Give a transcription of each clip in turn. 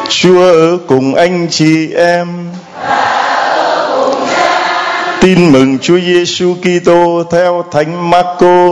Chúa ở cùng anh chị em. Tin mừng Chúa Giêsu Kitô theo Thánh Marco.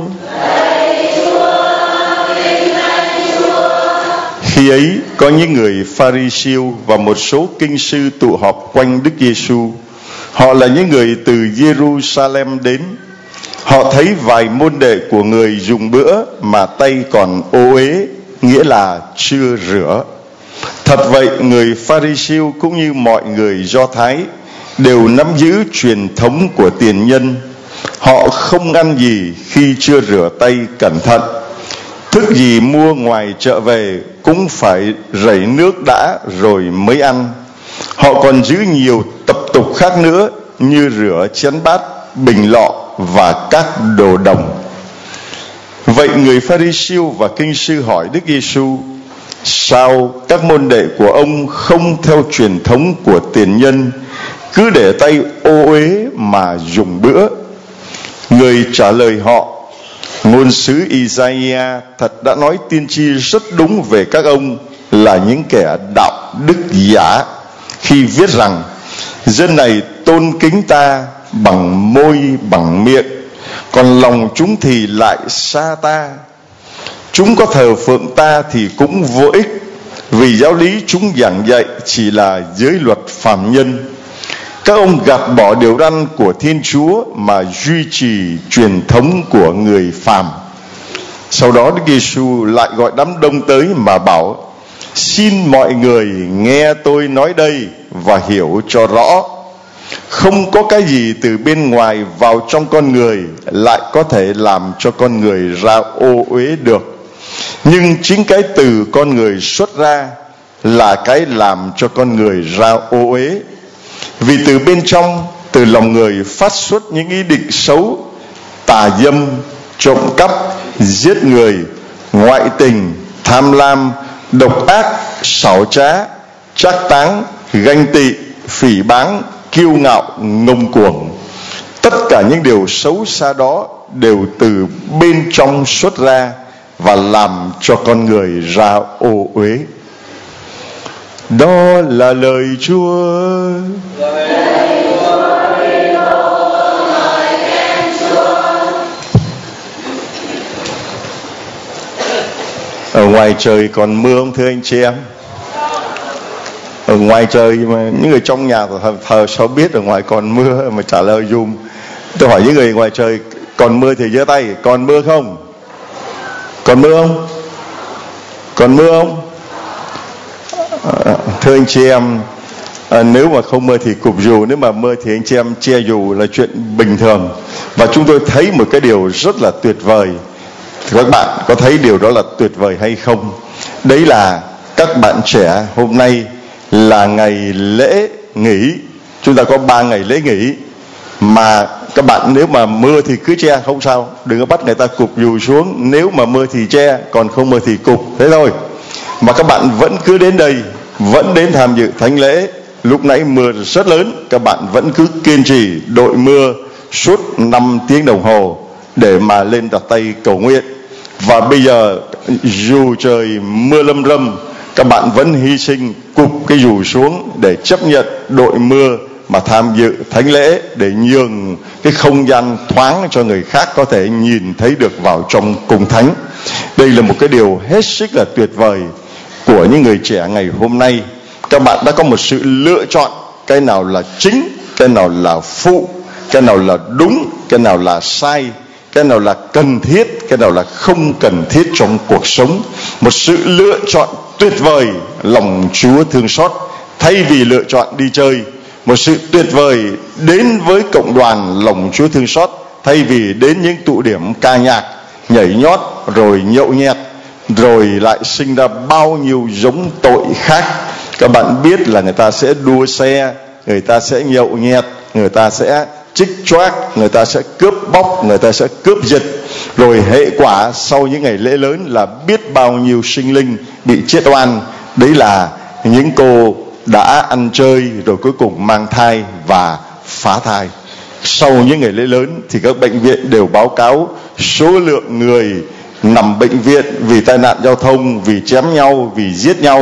Khi ấy có những người Pha-ri-siêu và một số kinh sư tụ họp quanh Đức Giêsu. Họ là những người từ Giê-ru-sa-lem đến. Họ thấy vài môn đệ của người dùng bữa mà tay còn ô uế, nghĩa là chưa rửa. Thật vậy, người Pha-ri-siêu cũng như mọi người Do Thái đều nắm giữ truyền thống của tiền nhân. Họ không ăn gì khi chưa rửa tay cẩn thận. Thức gì mua ngoài chợ về cũng phải rảy nước đã rồi mới ăn. Họ còn giữ nhiều tập tục khác nữa, như rửa chén bát, bình lọ và các đồ đồng. Vậy người Pha-ri-siêu và kinh sư hỏi Đức Giêsu: sao các môn đệ của ông không theo truyền thống của tiền nhân, cứ để tay ô uế mà dùng bữa? Người trả lời họ: ngôn sứ Isaiah thật đã nói tiên tri rất đúng về các ông là những kẻ đạo đức giả, khi viết rằng: dân này tôn kính ta bằng môi bằng miệng, còn lòng chúng thì lại xa ta. Chúng có thờ phượng ta thì cũng vô ích, vì giáo lý chúng giảng dạy chỉ là giới luật phàm nhân. Các ông gạt bỏ điều răn của Thiên Chúa mà duy trì truyền thống của người phàm. Sau đó Đức Giêsu lại gọi đám đông tới mà bảo: xin mọi người nghe tôi nói đây và hiểu cho rõ. Không có cái gì từ bên ngoài vào trong con người lại có thể làm cho con người ra ô uế được, nhưng chính cái từ con người xuất ra là cái làm cho con người ra ô uế. Vì từ bên trong, từ lòng người phát xuất những ý định xấu, tà dâm, trộm cắp, giết người, ngoại tình, tham lam, độc ác, xảo trá, trác táng, ganh tị, phỉ báng, kiêu ngạo, ngông cuồng. Tất cả những điều xấu xa đó đều từ bên trong xuất ra và làm cho con người ra ô uế. Đó là lời Chúa. Ở ngoài trời còn mưa không thưa anh chị em? Ở ngoài trời mà những người trong nhà thờ sao biết ở ngoài còn mưa mà trả lời dùm. Tôi hỏi những người ngoài trời còn mưa thì giơ tay. Còn mưa không? Còn mưa không? Còn mưa không? Thưa anh chị em, nếu mà không mưa thì cụp dù, nếu mà mưa thì anh chị em che dù là chuyện bình thường. Và chúng tôi thấy một cái điều rất là tuyệt vời. Thì các bạn có thấy điều đó là tuyệt vời hay không? Đấy là các bạn trẻ hôm nay là ngày lễ nghỉ. Chúng ta có 3 ngày lễ nghỉ. Mà các bạn nếu mà mưa thì cứ che, không sao. Đừng có bắt người ta cụp dù xuống. Nếu mà mưa thì che, còn không mưa thì cụp. Thế thôi. Mà các bạn vẫn cứ đến đây, vẫn đến tham dự thánh lễ. Lúc nãy mưa rất lớn, các bạn vẫn cứ kiên trì đội mưa suốt 5 tiếng đồng hồ để mà lên đặt tay cầu nguyện. Và bây giờ dù trời mưa lâm râm, các bạn vẫn hy sinh cụp cái dù xuống để chấp nhận đội mưa mà tham dự thánh lễ, để nhường cái không gian thoáng cho người khác có thể nhìn thấy được vào trong cung thánh. Đây là một cái điều hết sức là tuyệt vời của những người trẻ ngày hôm nay. Các bạn đã có một sự lựa chọn, cái nào là chính, cái nào là phụ, cái nào là đúng, cái nào là sai, cái nào là cần thiết, cái nào là không cần thiết trong cuộc sống. Một sự lựa chọn tuyệt vời, lòng Chúa thương xót, thay vì lựa chọn đi chơi. Một sự tuyệt vời đến với cộng đoàn, lòng Chúa thương xót, thay vì đến những tụ điểm ca nhạc, nhảy nhót, rồi nhậu nhẹt, rồi lại sinh ra bao nhiêu giống tội khác. Các bạn biết là người ta sẽ đua xe, người ta sẽ nhậu nhẹt, người ta sẽ trích choác, người ta sẽ cướp bóc, người ta sẽ cướp giật. Rồi hệ quả sau những ngày lễ lớn là biết bao nhiêu sinh linh bị chết oan. Đấy là những cô đã ăn chơi rồi cuối cùng mang thai và phá thai. Sau những ngày lễ lớn thì các bệnh viện đều báo cáo số lượng người nằm bệnh viện vì tai nạn giao thông, vì chém nhau, vì giết nhau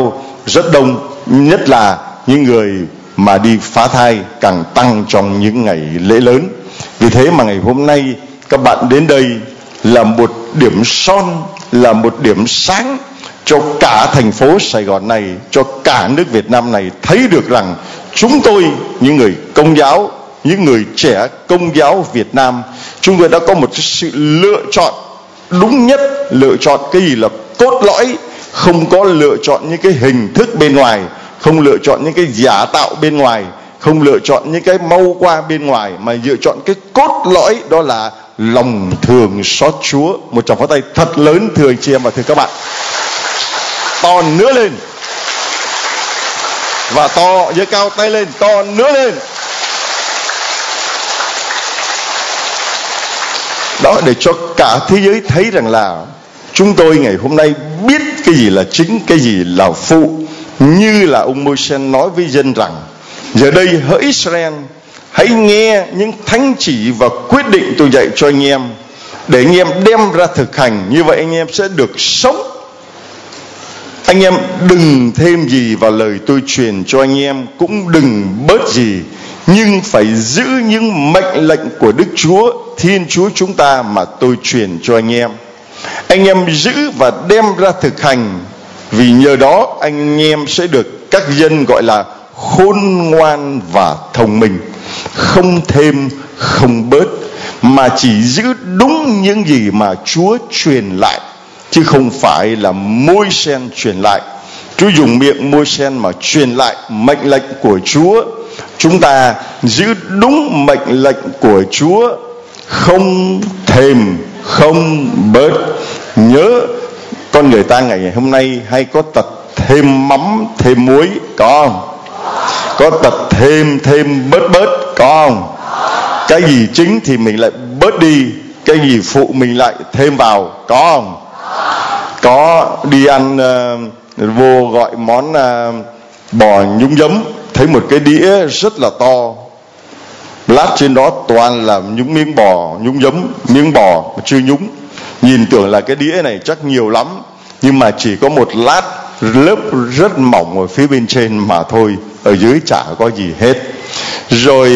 rất đông, nhất là những người mà đi phá thai càng tăng trong những ngày lễ lớn. Vì thế mà ngày hôm nay các bạn đến đây là một điểm son, là một điểm sáng cho cả thành phố Sài Gòn này, cho cả nước Việt Nam này thấy được rằng chúng tôi, những người Công giáo, những người trẻ Công giáo Việt Nam, chúng tôi đã có một sự lựa chọn đúng nhất, lựa chọn cái gì là cốt lõi, không có lựa chọn những cái hình thức bên ngoài, không lựa chọn những cái giả tạo bên ngoài, không lựa chọn những cái mau qua bên ngoài, mà lựa chọn cái cốt lõi, đó là lòng thương xót Chúa. Một tràng pháo tay thật lớn thưa anh chị em và thưa các bạn. To nữa lên, và to, giơ cao tay lên, to nữa lên. Đó, để cho cả thế giới thấy rằng là chúng tôi ngày hôm nay biết cái gì là chính, cái gì là phụ. Như là ông Môi-se nói với dân rằng: giờ đây hỡi Israel, hãy nghe những thánh chỉ và quyết định tôi dạy cho anh em, để anh em đem ra thực hành. Như vậy anh em sẽ được sống. Anh em đừng thêm gì vào lời tôi truyền cho anh em, cũng đừng bớt gì, nhưng phải giữ những mệnh lệnh của Đức Chúa Thiên Chúa chúng ta mà tôi truyền cho anh em. Anh em giữ và đem ra thực hành, vì nhờ đó anh em sẽ được các dân gọi là khôn ngoan và thông minh, không thêm không bớt, mà chỉ giữ đúng những gì mà Chúa truyền lại, chứ không phải là Môi-se truyền lại. Chúa dùng miệng Môi-se mà truyền lại mệnh lệnh của Chúa. Chúng ta giữ đúng mệnh lệnh của Chúa, không thêm không bớt. Nhớ, con người ta ngày hôm nay hay có tật thêm mắm thêm muối, có không? Có tật thêm bớt, có không? Cái gì chính thì mình lại bớt đi, cái gì phụ mình lại thêm vào, có không? Có. Đi ăn vô gọi món bò nhúng giấm, thấy một cái đĩa rất là to, lát trên đó toàn là những miếng bò nhúng giấm, miếng bò mà chưa nhúng. Nhìn tưởng là cái đĩa này chắc nhiều lắm, nhưng mà chỉ có một lát lớp rất mỏng ở phía bên trên mà thôi, ở dưới chả có gì hết. Rồi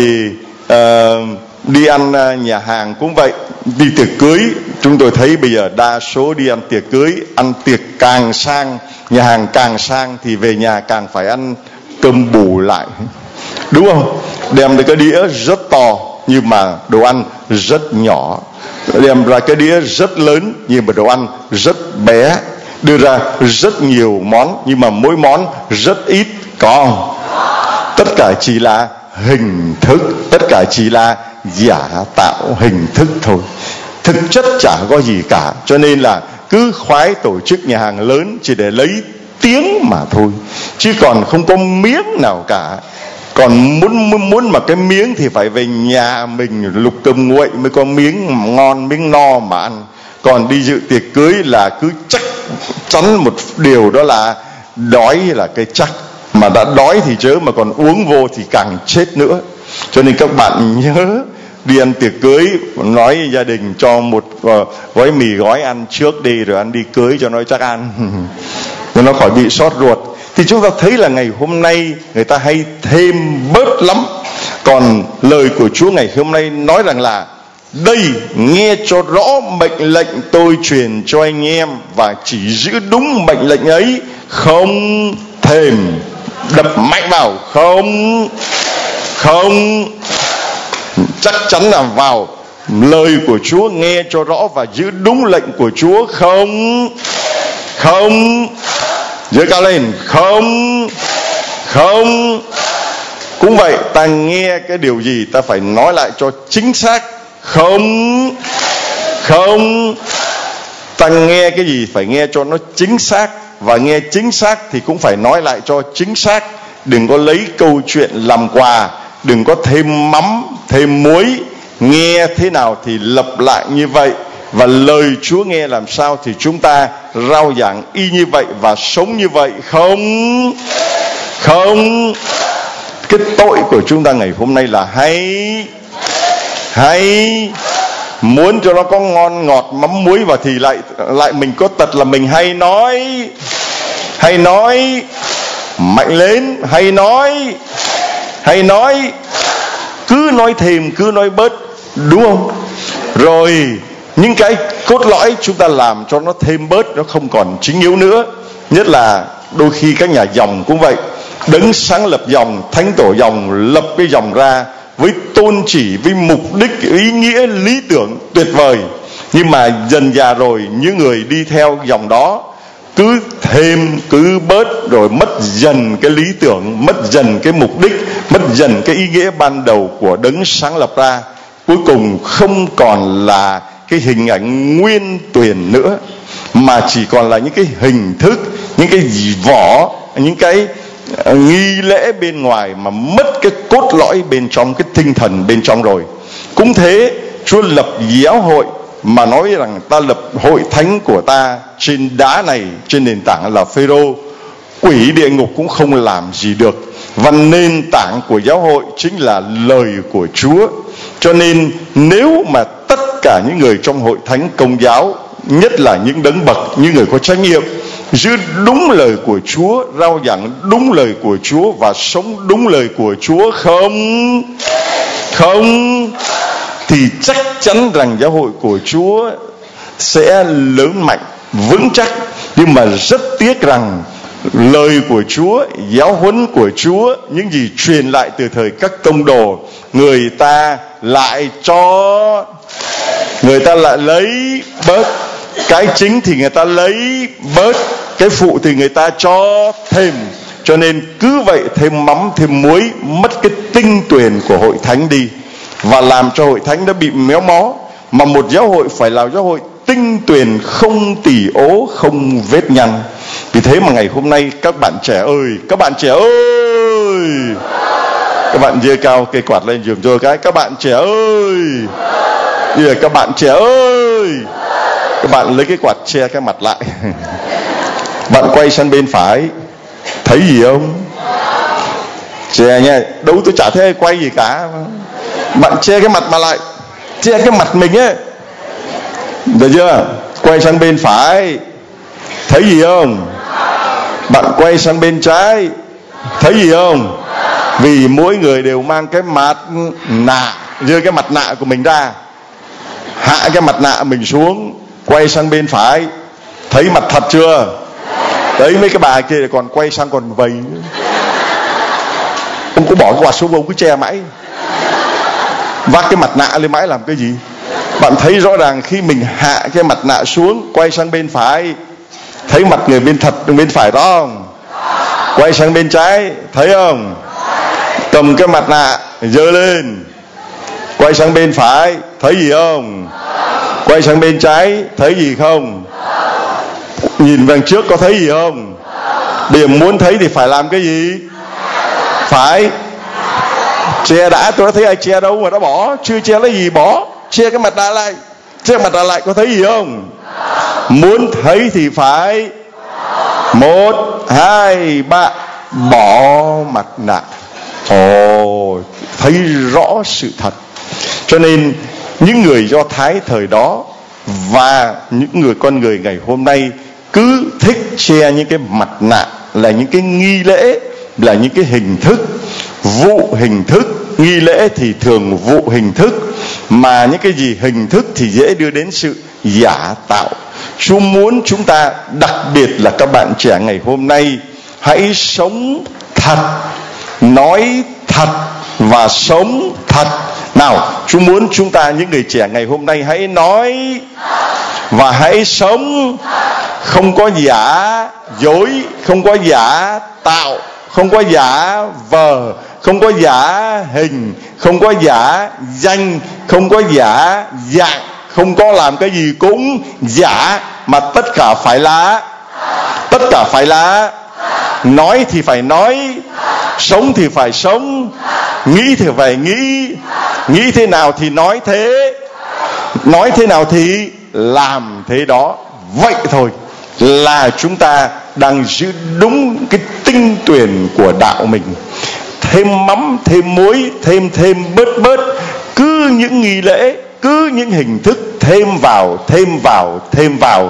đi ăn nhà hàng cũng vậy. Đi tiệc cưới, chúng tôi thấy bây giờ đa số đi ăn tiệc cưới, ăn tiệc càng sang, nhà hàng càng sang, thì về nhà càng phải ăn cơm bù lại, đúng không? Đem được cái đĩa rất to nhưng mà đồ ăn rất nhỏ, đem ra cái đĩa rất lớn nhưng mà đồ ăn rất bé, đưa ra rất nhiều món nhưng mà mỗi món rất ít, có không? Tất cả chỉ là hình thức, tất cả chỉ là giả tạo hình thức thôi, thực chất chả có gì cả. Cho nên là cứ khoái tổ chức nhà hàng lớn chỉ để lấy tiếng mà thôi, chứ còn không có miếng nào cả. Còn muốn mà cái miếng thì phải về nhà mình lục cơm nguội mới có miếng ngon, miếng no mà ăn. Còn đi dự tiệc cưới là cứ chắc chắn một điều, đó là đói là cái chắc, mà đã đói thì chớ mà còn uống vô thì càng chết nữa. Cho nên các bạn nhớ, đi ăn tiệc cưới nói gia đình cho một gói mì gói ăn trước đi, rồi ăn đi cưới cho nó chắc ăn cho nó khỏi bị sót ruột. Thì chúng ta thấy là ngày hôm nay người ta hay thêm bớt lắm. Còn lời của Chúa ngày hôm nay nói rằng là: đây, nghe cho rõ mệnh lệnh tôi truyền cho anh em, và chỉ giữ đúng mệnh lệnh ấy, không thêm. Đập mạnh vào, không. Chắc chắn là vào lời của Chúa, nghe cho rõ và giữ đúng lệnh của Chúa, không. Giơ cao lên, không. Cũng vậy, ta nghe cái điều gì ta phải nói lại cho chính xác, không. Ta nghe cái gì phải nghe cho nó chính xác, và nghe chính xác thì cũng phải nói lại cho chính xác. Đừng có lấy câu chuyện làm quà, đừng có thêm mắm thêm muối. Nghe thế nào thì lặp lại như vậy, và lời Chúa nghe làm sao thì chúng ta rao giảng y như vậy và sống như vậy, không. Cái tội của chúng ta ngày hôm nay là hay muốn cho nó có ngon ngọt mắm muối vào, thì lại mình có tật là mình hay nói. mạnh lên, hay nói, cứ nói thêm, cứ nói bớt, đúng không? Rồi những cái cốt lõi chúng ta làm cho nó thêm bớt, nó không còn chính yếu nữa. Nhất là đôi khi các nhà dòng cũng vậy. Đấng sáng lập dòng, thánh tổ dòng lập cái dòng ra với tôn chỉ, với mục đích, ý nghĩa, lý tưởng tuyệt vời. Nhưng mà dần dà rồi những người đi theo dòng đó cứ thêm, cứ bớt, rồi mất dần cái lý tưởng, mất dần cái mục đích, mất dần cái ý nghĩa ban đầu của đấng sáng lập ra. Cuối cùng không còn là cái hình ảnh nguyên tuyển nữa, mà chỉ còn là những cái hình thức, những cái vỏ, những cái nghi lễ bên ngoài, mà mất cái cốt lõi bên trong, cái tinh thần bên trong rồi. Cũng thế, Chúa lập giáo hội mà nói rằng ta lập hội thánh của ta trên đá này, trên nền tảng là Phêrô. Quỷ địa ngục cũng không làm gì được. Và nền tảng của giáo hội chính là lời của Chúa. Cho nên nếu mà tất cả những người trong hội thánh Công giáo, nhất là những đấng bậc, những người có trách nhiệm, giữ đúng lời của Chúa, rao giảng đúng lời của Chúa và sống đúng lời của Chúa không, thì chắc chắn rằng giáo hội của Chúa sẽ lớn mạnh, vững chắc. Nhưng mà rất tiếc rằng lời của Chúa, giáo huấn của Chúa, những gì truyền lại từ thời các tông đồ, người ta lại lấy bớt. Cái chính thì người ta lấy bớt, cái phụ thì người ta cho thêm. Cho nên cứ vậy, thêm mắm thêm muối, mất cái tinh tuyền của hội thánh đi, và làm cho hội thánh nó bị méo mó. Mà một giáo hội phải là giáo hội tinh tuyền, không tỉ ố, không vết nhăn. Vì thế mà ngày hôm nay các bạn trẻ ơi, các bạn giơ cao cây quạt lên giùm tôi cái. Các bạn trẻ ơi, bây giờ các bạn trẻ ơi, các bạn lấy cái quạt che cái mặt lại. Bạn quay sang bên phải, thấy gì không? Che nha, đâu tôi chả thấy ai quay gì cả. Bạn che cái mặt mà lại, che cái mặt mình ấy, được chưa? Quay sang bên phải, thấy gì không? Bạn quay sang bên trái, thấy gì không? Vì mỗi người đều mang cái mặt nạ, giơ cái mặt nạ của mình ra, hạ cái mặt nạ mình xuống, quay sang bên phải, thấy mặt thật chưa? Đấy, mấy cái bà kia còn quay sang còn vầy nữa. Ông có bỏ cái quạt xuống, ông cứ che mãi, vác cái mặt nạ lên mãi làm cái gì? Bạn thấy rõ ràng khi mình hạ cái mặt nạ xuống, quay sang bên phải, thấy mặt người bên thật bên phải đó không? Quay sang bên trái, thấy không? Cầm cái mặt nạ giơ lên, quay sang bên phải, thấy gì không? Quay sang bên trái, thấy gì không? Nhìn vào trước có thấy gì không? Bây giờ muốn thấy thì phải làm cái gì? Phải che đã. Tôi đã thấy ai che đâu mà đã bỏ. Chưa che lấy gì bỏ. Che cái mặt nạ lại. Che mặt nạ lại có thấy gì không? Muốn thấy thì phải 1, 2, 3 bỏ mặt nạ. Ồ, thấy rõ sự thật. Cho nên những người Do Thái thời đó và những người con người ngày hôm nay cứ thích che những cái mặt nạ, là những cái nghi lễ, là những cái hình thức, vụ hình thức. Nghi lễ thì thường vụ hình thức, mà những cái gì hình thức thì dễ đưa đến sự giả tạo. Chúa muốn chúng ta, đặc biệt là các bạn trẻ ngày hôm nay, hãy sống thật, nói thật và sống thật. Nào, Chúa muốn chúng ta, những người trẻ ngày hôm nay, hãy nói và hãy sống, không có giả dối, không có giả tạo, không có giả vờ, không có giả hình, không có giả danh, không có giả dạng, không có làm cái gì cũng giả, mà tất cả phải là nói thì phải nói, sống thì phải sống, nghĩ thì phải nghĩ thế nào thì nói thế, nói thế nào thì làm thế đó. Vậy thôi là chúng ta đang giữ đúng cái tinh tuyền của đạo mình. Thêm mắm, thêm muối, thêm bớt, cứ những nghi lễ, cứ những hình thức thêm vào,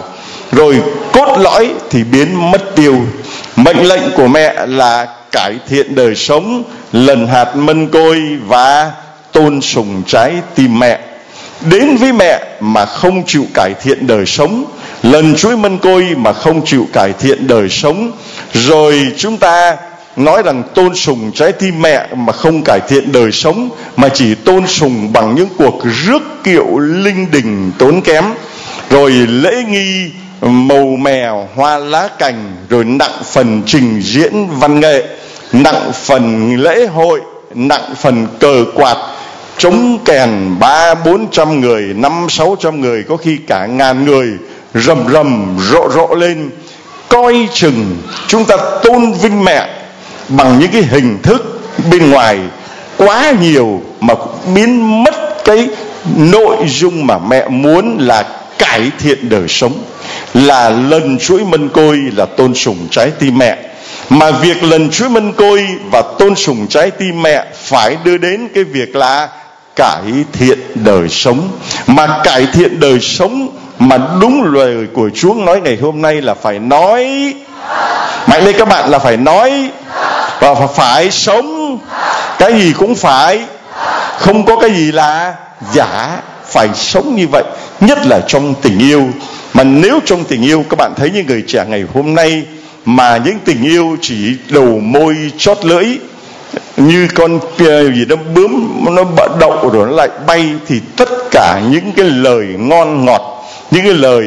rồi cốt lõi thì biến mất tiêu. Mệnh lệnh của mẹ là cải thiện đời sống, lần hạt mân côi và tôn sùng trái tim mẹ. Đến với mẹ mà không chịu cải thiện đời sống, lần chuỗi mân côi mà không chịu cải thiện đời sống, rồi chúng ta nói rằng tôn sùng trái tim mẹ mà không cải thiện đời sống, mà chỉ tôn sùng bằng những cuộc rước kiệu linh đình tốn kém, rồi lễ nghi màu mè hoa lá cành, rồi nặng phần trình diễn văn nghệ, nặng phần lễ hội, nặng phần cờ quạt, trống kèn 300-400 người, 500-600 người, có khi cả ngàn người rầm rầm rộ rộ lên. Coi chừng chúng ta tôn vinh mẹ bằng những cái hình thức bên ngoài quá nhiều mà biến mất cái nội dung mà mẹ muốn là cải thiện đời sống, là lần chuỗi mân côi, là tôn sùng trái tim mẹ. Mà việc lần chuỗi mân côi và tôn sùng trái tim mẹ phải đưa đến cái việc là cải thiện đời sống. Mà cải thiện đời sống mà đúng lời của Chúa nói ngày hôm nay là phải nói mạnh lên các bạn, là phải nói và phải sống. Cái gì cũng phải, không có cái gì là giả, phải sống như vậy, nhất là trong tình yêu. Mà nếu trong tình yêu các bạn thấy những người trẻ ngày hôm nay mà những tình yêu chỉ đầu môi chót lưỡi, như con gì đó bướm nó đậu rồi nó lại bay, thì tất cả những cái lời ngon ngọt, những cái lời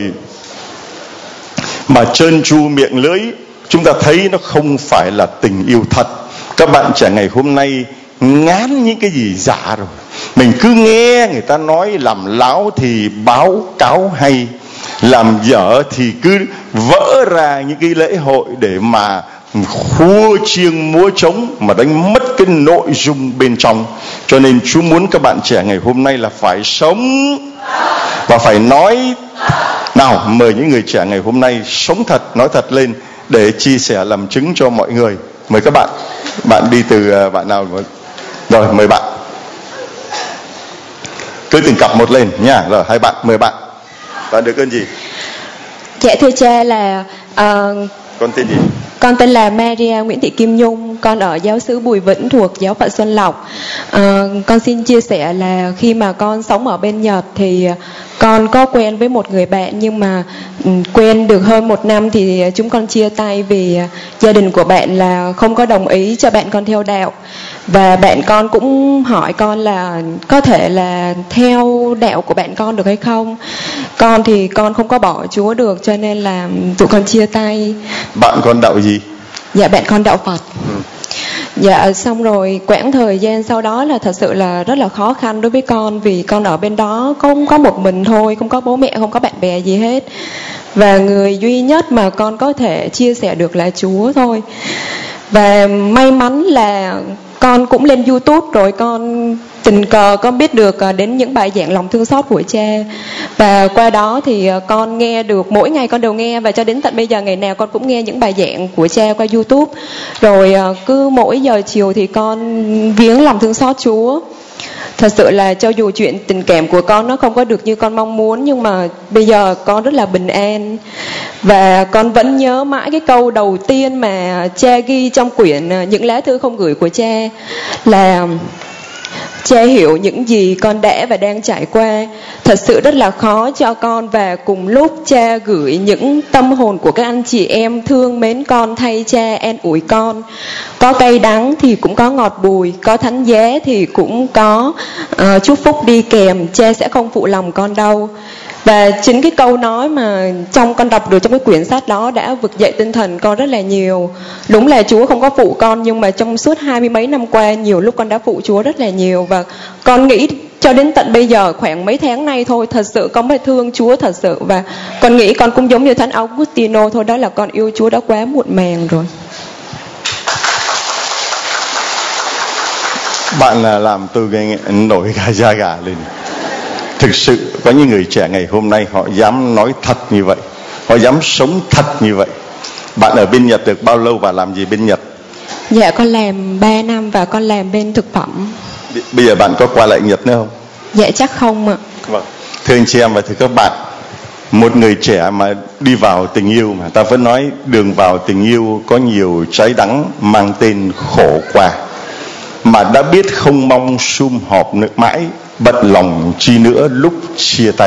mà trơn tru miệng lưỡi, chúng ta thấy nó không phải là tình yêu thật. Các bạn trẻ ngày hôm nay ngán những cái gì giả rồi. Mình cứ nghe người ta nói làm láo thì báo cáo hay, làm dở thì cứ vỡ ra những cái lễ hội để mà khua chiêng múa trống, mà đánh mất cái nội dung bên trong. Cho nên Chúa muốn các bạn trẻ ngày hôm nay là phải sống và phải nói. Nào, mời những người trẻ ngày hôm nay sống thật, nói thật lên để chia sẻ làm chứng cho mọi người. Mời các bạn. Bạn đi từ bạn nào? Rồi, mời bạn. Cứ từng cặp một lên nha. Rồi, hai bạn, mời bạn. Bạn được ơn gì? Dạ thưa cha là con tên gì? Con tên là Maria Nguyễn Thị Kim Nhung, con ở giáo xứ Bùi Vĩnh thuộc giáo phận Xuân Lộc. Con xin chia sẻ là khi mà con sống ở bên Nhật thì con có quen với một người bạn, nhưng mà quen được hơn 1 năm thì chúng con chia tay vì gia đình của bạn là không có đồng ý cho bạn con theo đạo. Và bạn con cũng hỏi con là có thể là theo đạo của bạn con được hay không. Con thì con không có bỏ Chúa được, cho nên là tụi con chia tay. Bạn con đạo gì? Dạ bạn con đạo Phật. Dạ xong rồi quãng thời gian sau đó là thật sự là rất là khó khăn đối với con, vì con ở bên đó không có một mình thôi, không có bố mẹ, không có bạn bè gì hết. Và người duy nhất mà con có thể chia sẻ được là Chúa thôi. Và may mắn là con cũng lên YouTube rồi con tình cờ con biết được đến những bài giảng lòng thương xót của cha. Và qua đó thì con nghe được, mỗi ngày con đều nghe, và cho đến tận bây giờ ngày nào con cũng nghe những bài giảng của cha qua YouTube. Rồi cứ mỗi giờ chiều thì con viếng lòng thương xót Chúa. Thật sự là cho dù chuyện tình cảm của con nó không có được như con mong muốn, nhưng mà bây giờ con rất là bình an. Và con vẫn nhớ mãi cái câu đầu tiên mà cha ghi trong quyển Những lá thư không gửi của cha, là cha hiểu những gì con đã và đang trải qua thật sự rất là khó cho con, và cùng lúc cha gửi những tâm hồn của các anh chị em thương mến con thay cha an ủi con. Có cay đắng thì cũng có ngọt bùi, có thánh giá thì cũng có chúc phúc đi kèm. Cha sẽ không phụ lòng con đâu. Và chính cái câu nói mà trong con đọc được trong cái quyển sách đó đã vực dậy tinh thần con rất là nhiều. Đúng là Chúa không có phụ con, nhưng mà trong suốt 20 mấy năm qua nhiều lúc con đã phụ Chúa rất là nhiều. Và con nghĩ cho đến tận bây giờ khoảng mấy tháng nay thôi, thật sự con mới thương Chúa thật sự. Và con nghĩ con cũng giống như Thánh Augustino thôi, đó là con yêu Chúa đã quá muộn màng rồi. Bạn là làm tôi nổi cả da gà lên. Thực sự có những người trẻ ngày hôm nay họ dám nói thật như vậy, họ dám sống thật như vậy. Bạn ở bên Nhật được bao lâu và làm gì bên Nhật? Dạ con làm 3 năm và con làm bên thực phẩm. Bây giờ bạn có qua lại Nhật nữa không? Dạ chắc không ạ. Vâng. Thưa anh chị em và thưa các bạn, một người trẻ mà đi vào tình yêu, mà ta vẫn nói đường vào tình yêu có nhiều trái đắng mang tên khổ qua, mà đã biết không mong sum họp nữa mãi, bận lòng chi nữa lúc chia tay.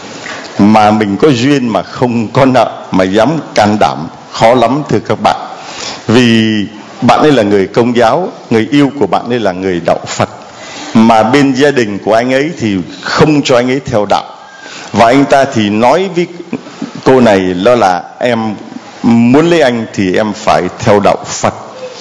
Mà mình có duyên mà không có nợ mà dám can đảm, khó lắm thưa các bạn. Vì bạn ấy là người Công giáo, người yêu của bạn ấy là người đạo Phật, mà bên gia đình của anh ấy thì không cho anh ấy theo đạo. Và anh ta thì nói với cô này đó là em muốn lấy anh thì em phải theo đạo Phật.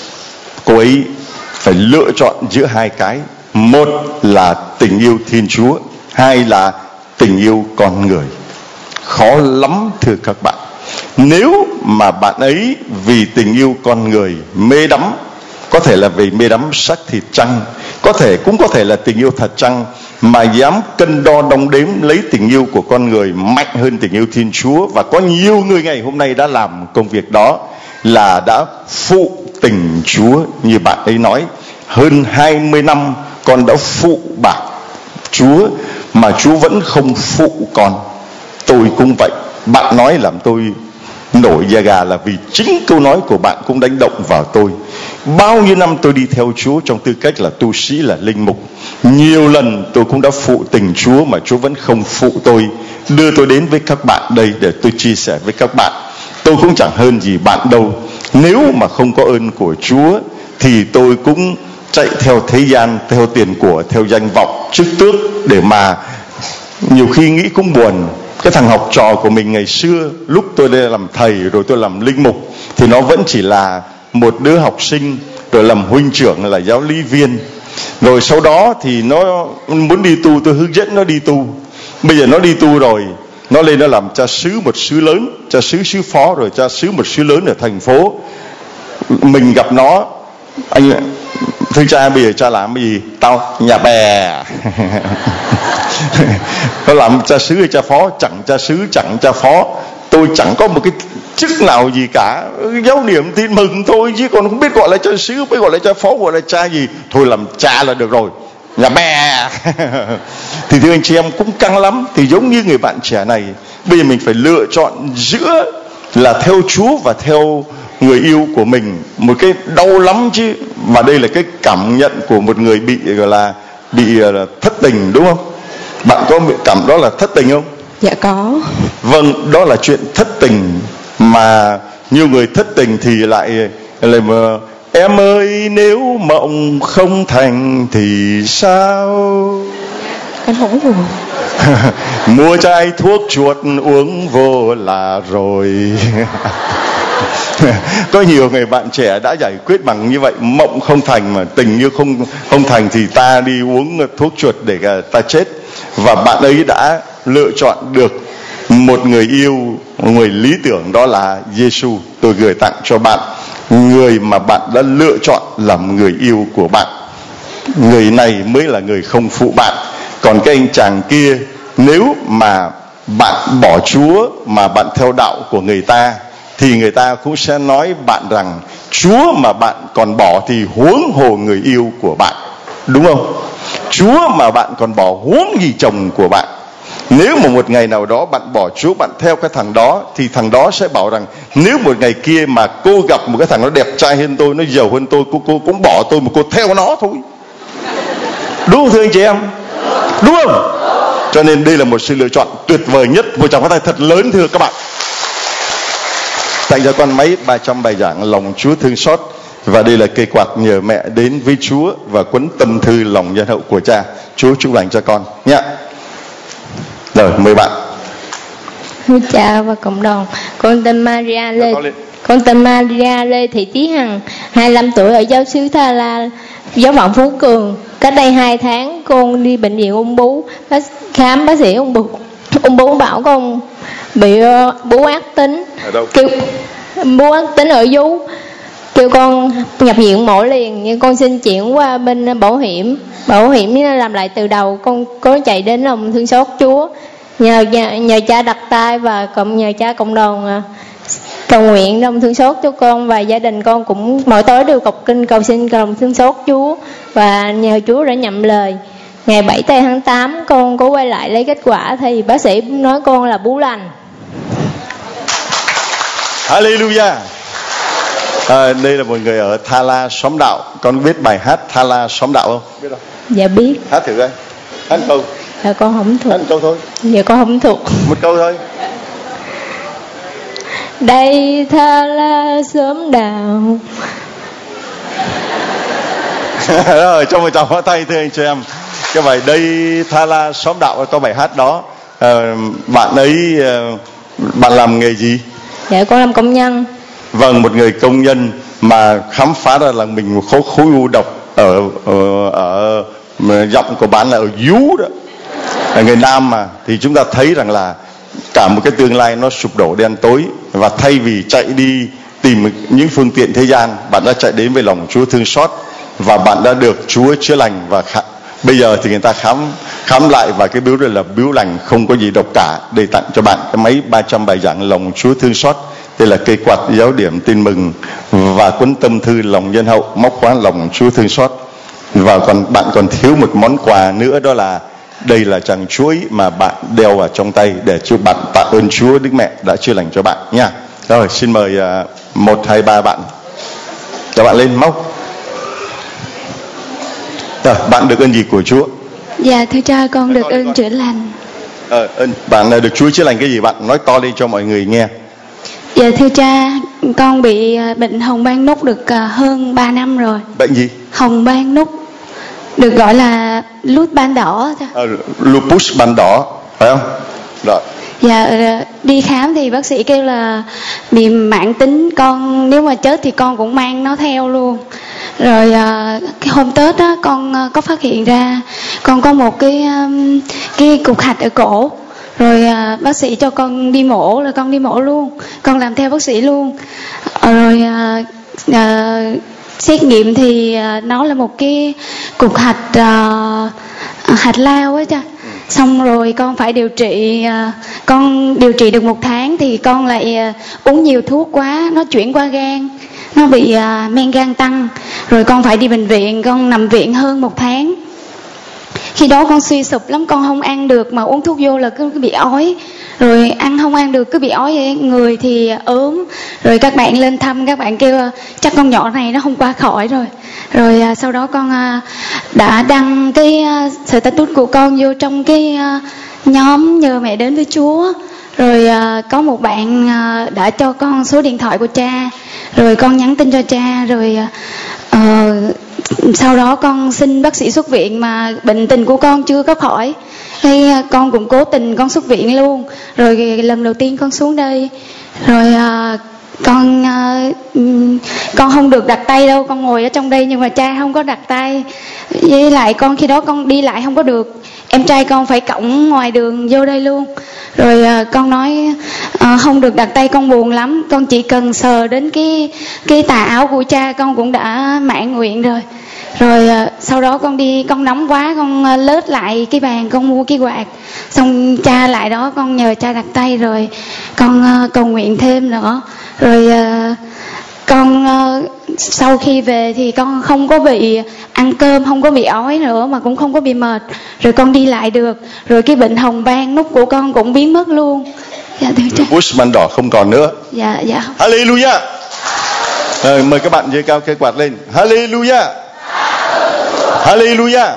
Cô ấy phải lựa chọn giữa hai cái, một là tình yêu Thiên Chúa, hai là tình yêu con người. Khó lắm thưa các bạn. Nếu mà bạn ấy vì tình yêu con người mê đắm, có thể là vì mê đắm xác thịt chăng, cũng có thể là tình yêu thật chăng, mà dám cân đo đong đếm lấy tình yêu của con người mạnh hơn tình yêu Thiên Chúa, và có nhiều người ngày hôm nay đã làm công việc đó, là đã phụ tình Chúa. Như bạn ấy nói, hơn 20 năm con đã phụ bạc Chúa mà Chúa vẫn không phụ con. Tôi cũng vậy. Bạn nói làm tôi nổi da gà là vì chính câu nói của bạn cũng đánh động vào tôi. Bao nhiêu năm tôi đi theo Chúa trong tư cách là tu sĩ, là linh mục, nhiều lần tôi cũng đã phụ tình Chúa mà Chúa vẫn không phụ tôi, đưa tôi đến với các bạn đây để tôi chia sẻ với các bạn. Tôi cũng chẳng hơn gì bạn đâu. Nếu mà không có ơn của Chúa thì tôi cũng chạy theo thế gian, theo tiền của, theo danh vọng, chức tước, để mà nhiều khi nghĩ cũng buồn. Cái thằng học trò của mình ngày xưa, lúc tôi đây làm thầy rồi tôi làm linh mục, thì nó vẫn chỉ là một đứa học sinh, rồi làm huynh trưởng là giáo lý viên. Rồi sau đó thì nó muốn đi tu, tôi hướng dẫn nó đi tu. Bây giờ nó đi tu rồi, nó lên nó làm cha xứ một xứ lớn, cha xứ xứ phó, rồi cha xứ một xứ lớn ở thành phố. Mình gặp nó, anh thưa cha, bây giờ cha làm cái gì? Tao nhà bè. Nó làm cha xứ hay cha phó? Chẳng cha xứ, chẳng cha phó. Tôi chẳng có một cái chức nào gì cả, giáo niệm tin mừng thôi, chứ còn không biết gọi là cha xứ, biết gọi là cha phó, gọi là cha gì. Thôi làm cha là được rồi, nhà bè. Thì thưa anh chị em, cũng căng lắm. Thì giống như người bạn trẻ này, bây giờ mình phải lựa chọn giữa là theo Chúa và theo người yêu của mình. Một cái đau lắm chứ. Và đây là cái cảm nhận của một người bị gọi là bị thất tình, đúng không? Bạn có cảm đó là thất tình không? Dạ có. Vâng, đó là chuyện thất tình. Mà nhiều người thất tình thì lại mà em ơi, nếu mộng không thành thì sao? Em không buồn. Mua chai thuốc chuột uống vô là rồi. Có nhiều người bạn trẻ đã giải quyết bằng như vậy. Mộng không thành mà tình yêu không thành thì ta đi uống thuốc chuột để ta chết. Và bạn ấy đã lựa chọn được một người yêu, một người lý tưởng, đó là Giêsu. Tôi gửi tặng cho bạn người mà bạn đã lựa chọn làm người yêu của bạn. Người này mới là người không phụ bạn. Còn cái anh chàng kia, nếu mà bạn bỏ Chúa mà bạn theo đạo của người ta, thì người ta cũng sẽ nói bạn rằng Chúa mà bạn còn bỏ thì huống hồ người yêu của bạn, đúng không? Chúa mà bạn còn bỏ huống gì chồng của bạn. Nếu mà một ngày nào đó bạn bỏ Chúa, bạn theo cái thằng đó, thì thằng đó sẽ bảo rằng nếu một ngày kia mà cô gặp một cái thằng nó đẹp trai hơn tôi, nó giàu hơn tôi, cô cũng bỏ tôi mà cô theo nó thôi. Đúng không thưa anh chị em? Đúng không? Cho nên đây là một sự lựa chọn tuyệt vời nhất. Một tràng pháo tay thật lớn thưa các bạn. Tặng cho con máy 300 bài giảng Lòng Chúa Thương Xót. Và đây là cây quạt nhờ mẹ đến với Chúa, và cuốn tâm thư Lòng Nhân Hậu của Cha. Chúa chúc lành cho con nhé. Rồi, mời bạn. Thưa cha và cộng đồng, con tên Maria Lê Thị Tí Hằng, 25 tuổi, ở giáo xứ Tha La, giáo phận Phú Cường. Cách đây 2 tháng con đi bệnh viện ung bướu, khám bác sĩ ung bướu bảo con bị bướu ác tính. Ở đâu? Bướu ác tính ở vú, kêu con nhập viện mổ liền. Nhưng con xin chuyển qua bên bảo hiểm làm lại từ đầu. Con có chạy đến Lòng Thương Xót Chúa, nhờ cha đặt tay và nhờ cha cộng đoàn cầu nguyện Lòng Thương Xót cho con và gia đình con, cũng mỗi tối đều đọc kinh cầu xin Lòng Thương Xót Chúa, và nhờ Chúa đã nhậm lời. Ngày 7 tháng 8 con có quay lại lấy kết quả thì bác sĩ nói con là bú lành. Hallelujah. Đây là một người ở Tha La Xóm Đạo. Con biết bài hát Tha La Xóm Đạo không? Biết không? Dạ biết. Hát thử coi. Hát câu. Dạ con không thuộc. Hát câu thôi. Dạ con không thuộc. Một câu thôi. Đây Tha La Xóm Đạo. Rồi, cho một tràng pháo tay thưa anh chị em. Cái bài Đây Tha La Xóm Đạo có bài hát đó. Bạn ấy bạn làm nghề gì? Dạ con làm công nhân. Vâng, một người công nhân mà khám phá ra là mình một khối u độc ở giọng của bạn là ở vú đó, là người nam mà, thì chúng ta thấy rằng là cả một cái tương lai nó sụp đổ đen tối, và thay vì chạy đi tìm những phương tiện thế gian, bạn đã chạy đến với lòng Chúa thương xót và bạn đã được Chúa chữa lành. Và bây giờ thì người ta khám lại và cái biếu đây là biếu lành, không có gì độc cả, để tặng cho bạn cái máy 300 bài giảng lòng Chúa thương xót. Đây là cây quạt giáo điểm tin mừng và cuốn tâm thư lòng nhân hậu, móc khóa lòng Chúa thương xót. Và bạn còn thiếu một món quà nữa, đó là đây là chàng chuối mà bạn đeo vào trong tay để cho bạn tạ ơn Chúa Đức Mẹ đã chữa lành cho bạn nha. Rồi xin mời 1, 2, 3 bạn. Các bạn lên móc. Rồi, bạn được ơn gì của Chúa? Dạ thưa cha, con được ơn chữa lành. Bạn được Chúa chữa lành cái gì? Bạn nói to lên cho mọi người nghe. Dạ thưa cha, con bị bệnh hồng ban nút được hơn 3 năm rồi. Bệnh gì? Hồng ban nút, được gọi là lupus ban đỏ. Lupus ban đỏ, phải không? Rồi. Dạ, đi khám thì bác sĩ kêu là bị mãn tính, con nếu mà chết thì con cũng mang nó theo luôn. Rồi cái hôm Tết á, con có phát hiện ra con có một cái cục hạch ở cổ. Rồi bác sĩ cho con đi mổ, là con đi mổ luôn, con làm theo bác sĩ luôn. Rồi xét nghiệm thì nó là một cái cục hạch lao á cha. Xong rồi con phải điều trị, con điều trị được 1 tháng thì con lại uống nhiều thuốc quá, nó chuyển qua gan, nó bị men gan tăng. Rồi con phải đi bệnh viện, con nằm viện hơn 1 tháng. Khi đó con suy sụp lắm, con không ăn được, mà uống thuốc vô là cứ bị ói. Rồi ăn không ăn được, cứ bị ói vậy. Người thì ốm. Rồi các bạn lên thăm, các bạn kêu chắc con nhỏ này nó không qua khỏi rồi. Rồi sau đó con đã đăng cái status của con vô trong cái nhóm nhờ mẹ đến với Chúa. Rồi có một bạn đã cho con số điện thoại của cha. Rồi con nhắn tin cho cha. Rồi sau đó con xin bác sĩ xuất viện mà bệnh tình của con chưa có khỏi. Thì con cũng cố tình con xuất viện luôn. Rồi lần đầu tiên con xuống đây. Rồi con không được đặt tay đâu, con ngồi ở trong đây nhưng mà cha không có đặt tay. Với lại con khi đó con đi lại không có được, em trai con phải cõng ngoài đường vô đây luôn. Rồi con nói không được đặt tay, con buồn lắm, con chỉ cần sờ đến cái tà áo của cha con cũng đã mãn nguyện rồi. Rồi sau đó con đi, con nóng quá, con lết lại cái bàn, con mua cái quạt, xong cha lại đó, con nhờ cha đặt tay, rồi con cầu nguyện thêm nữa. Rồi con sau khi về thì con không có bị ăn cơm, không có bị ói nữa, mà cũng không có bị mệt. Rồi con đi lại được. Rồi cái bệnh hồng ban nút của con cũng biến mất luôn. Dạ thưa cha. Lupus ban đỏ không còn nữa. Dạ. Hallelujah. Mời các bạn giơ cao cây quạt lên. Hallelujah. Hallelujah.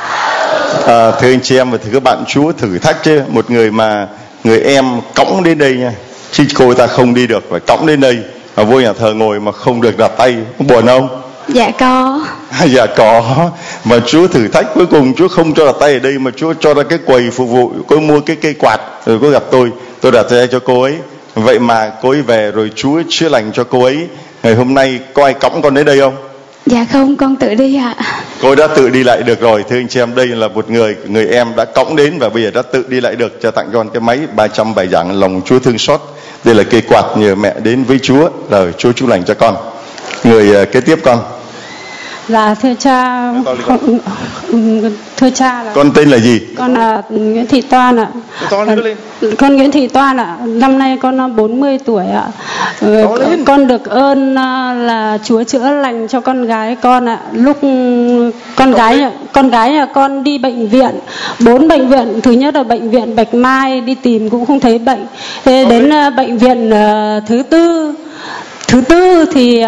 Thưa anh chị em và thưa các bạn, Chúa thử thách chứ. Một người em cõng đến đây nha, chứ cô ta không đi được, phải cõng đến đây mà vô nhà thờ ngồi mà không được đặt tay, buồn không? Dạ có. Dạ có. Mà Chúa thử thách, cuối cùng Chúa không cho đặt tay ở đây mà Chúa cho ra cái quầy phục vụ. Cô mua cái cây quạt, rồi cô gặp tôi đặt tay cho cô ấy. Vậy mà cô ấy về rồi Chúa chữa lành cho cô ấy. Ngày hôm nay có ai cõng con đến đây không? Dạ không, con tự đi ạ. Cô đã tự đi lại được rồi. Thưa anh chị em, đây là một người em đã cõng đến và bây giờ đã tự đi lại được. Cho tặng con cái máy 300 bài giảng lòng Chúa thương xót. Đây là cây quạt nhờ mẹ đến với Chúa, rồi Chúa chữa lành cho con. Người kế tiếp con. Dạ thưa cha, thưa cha là con tên là gì? Con là Nguyễn Thị Toan ạ. Con Nguyễn Thị Toan ạ. Năm nay con 40 tuổi ạ. Con được ơn là Chúa chữa lành cho con gái con ạ. Lúc con gái nhà con đi bệnh viện, 4 bệnh viện. Thứ nhất là bệnh viện Bạch Mai, đi tìm cũng không thấy bệnh. Thế đến bệnh viện thứ tư thứ tư thì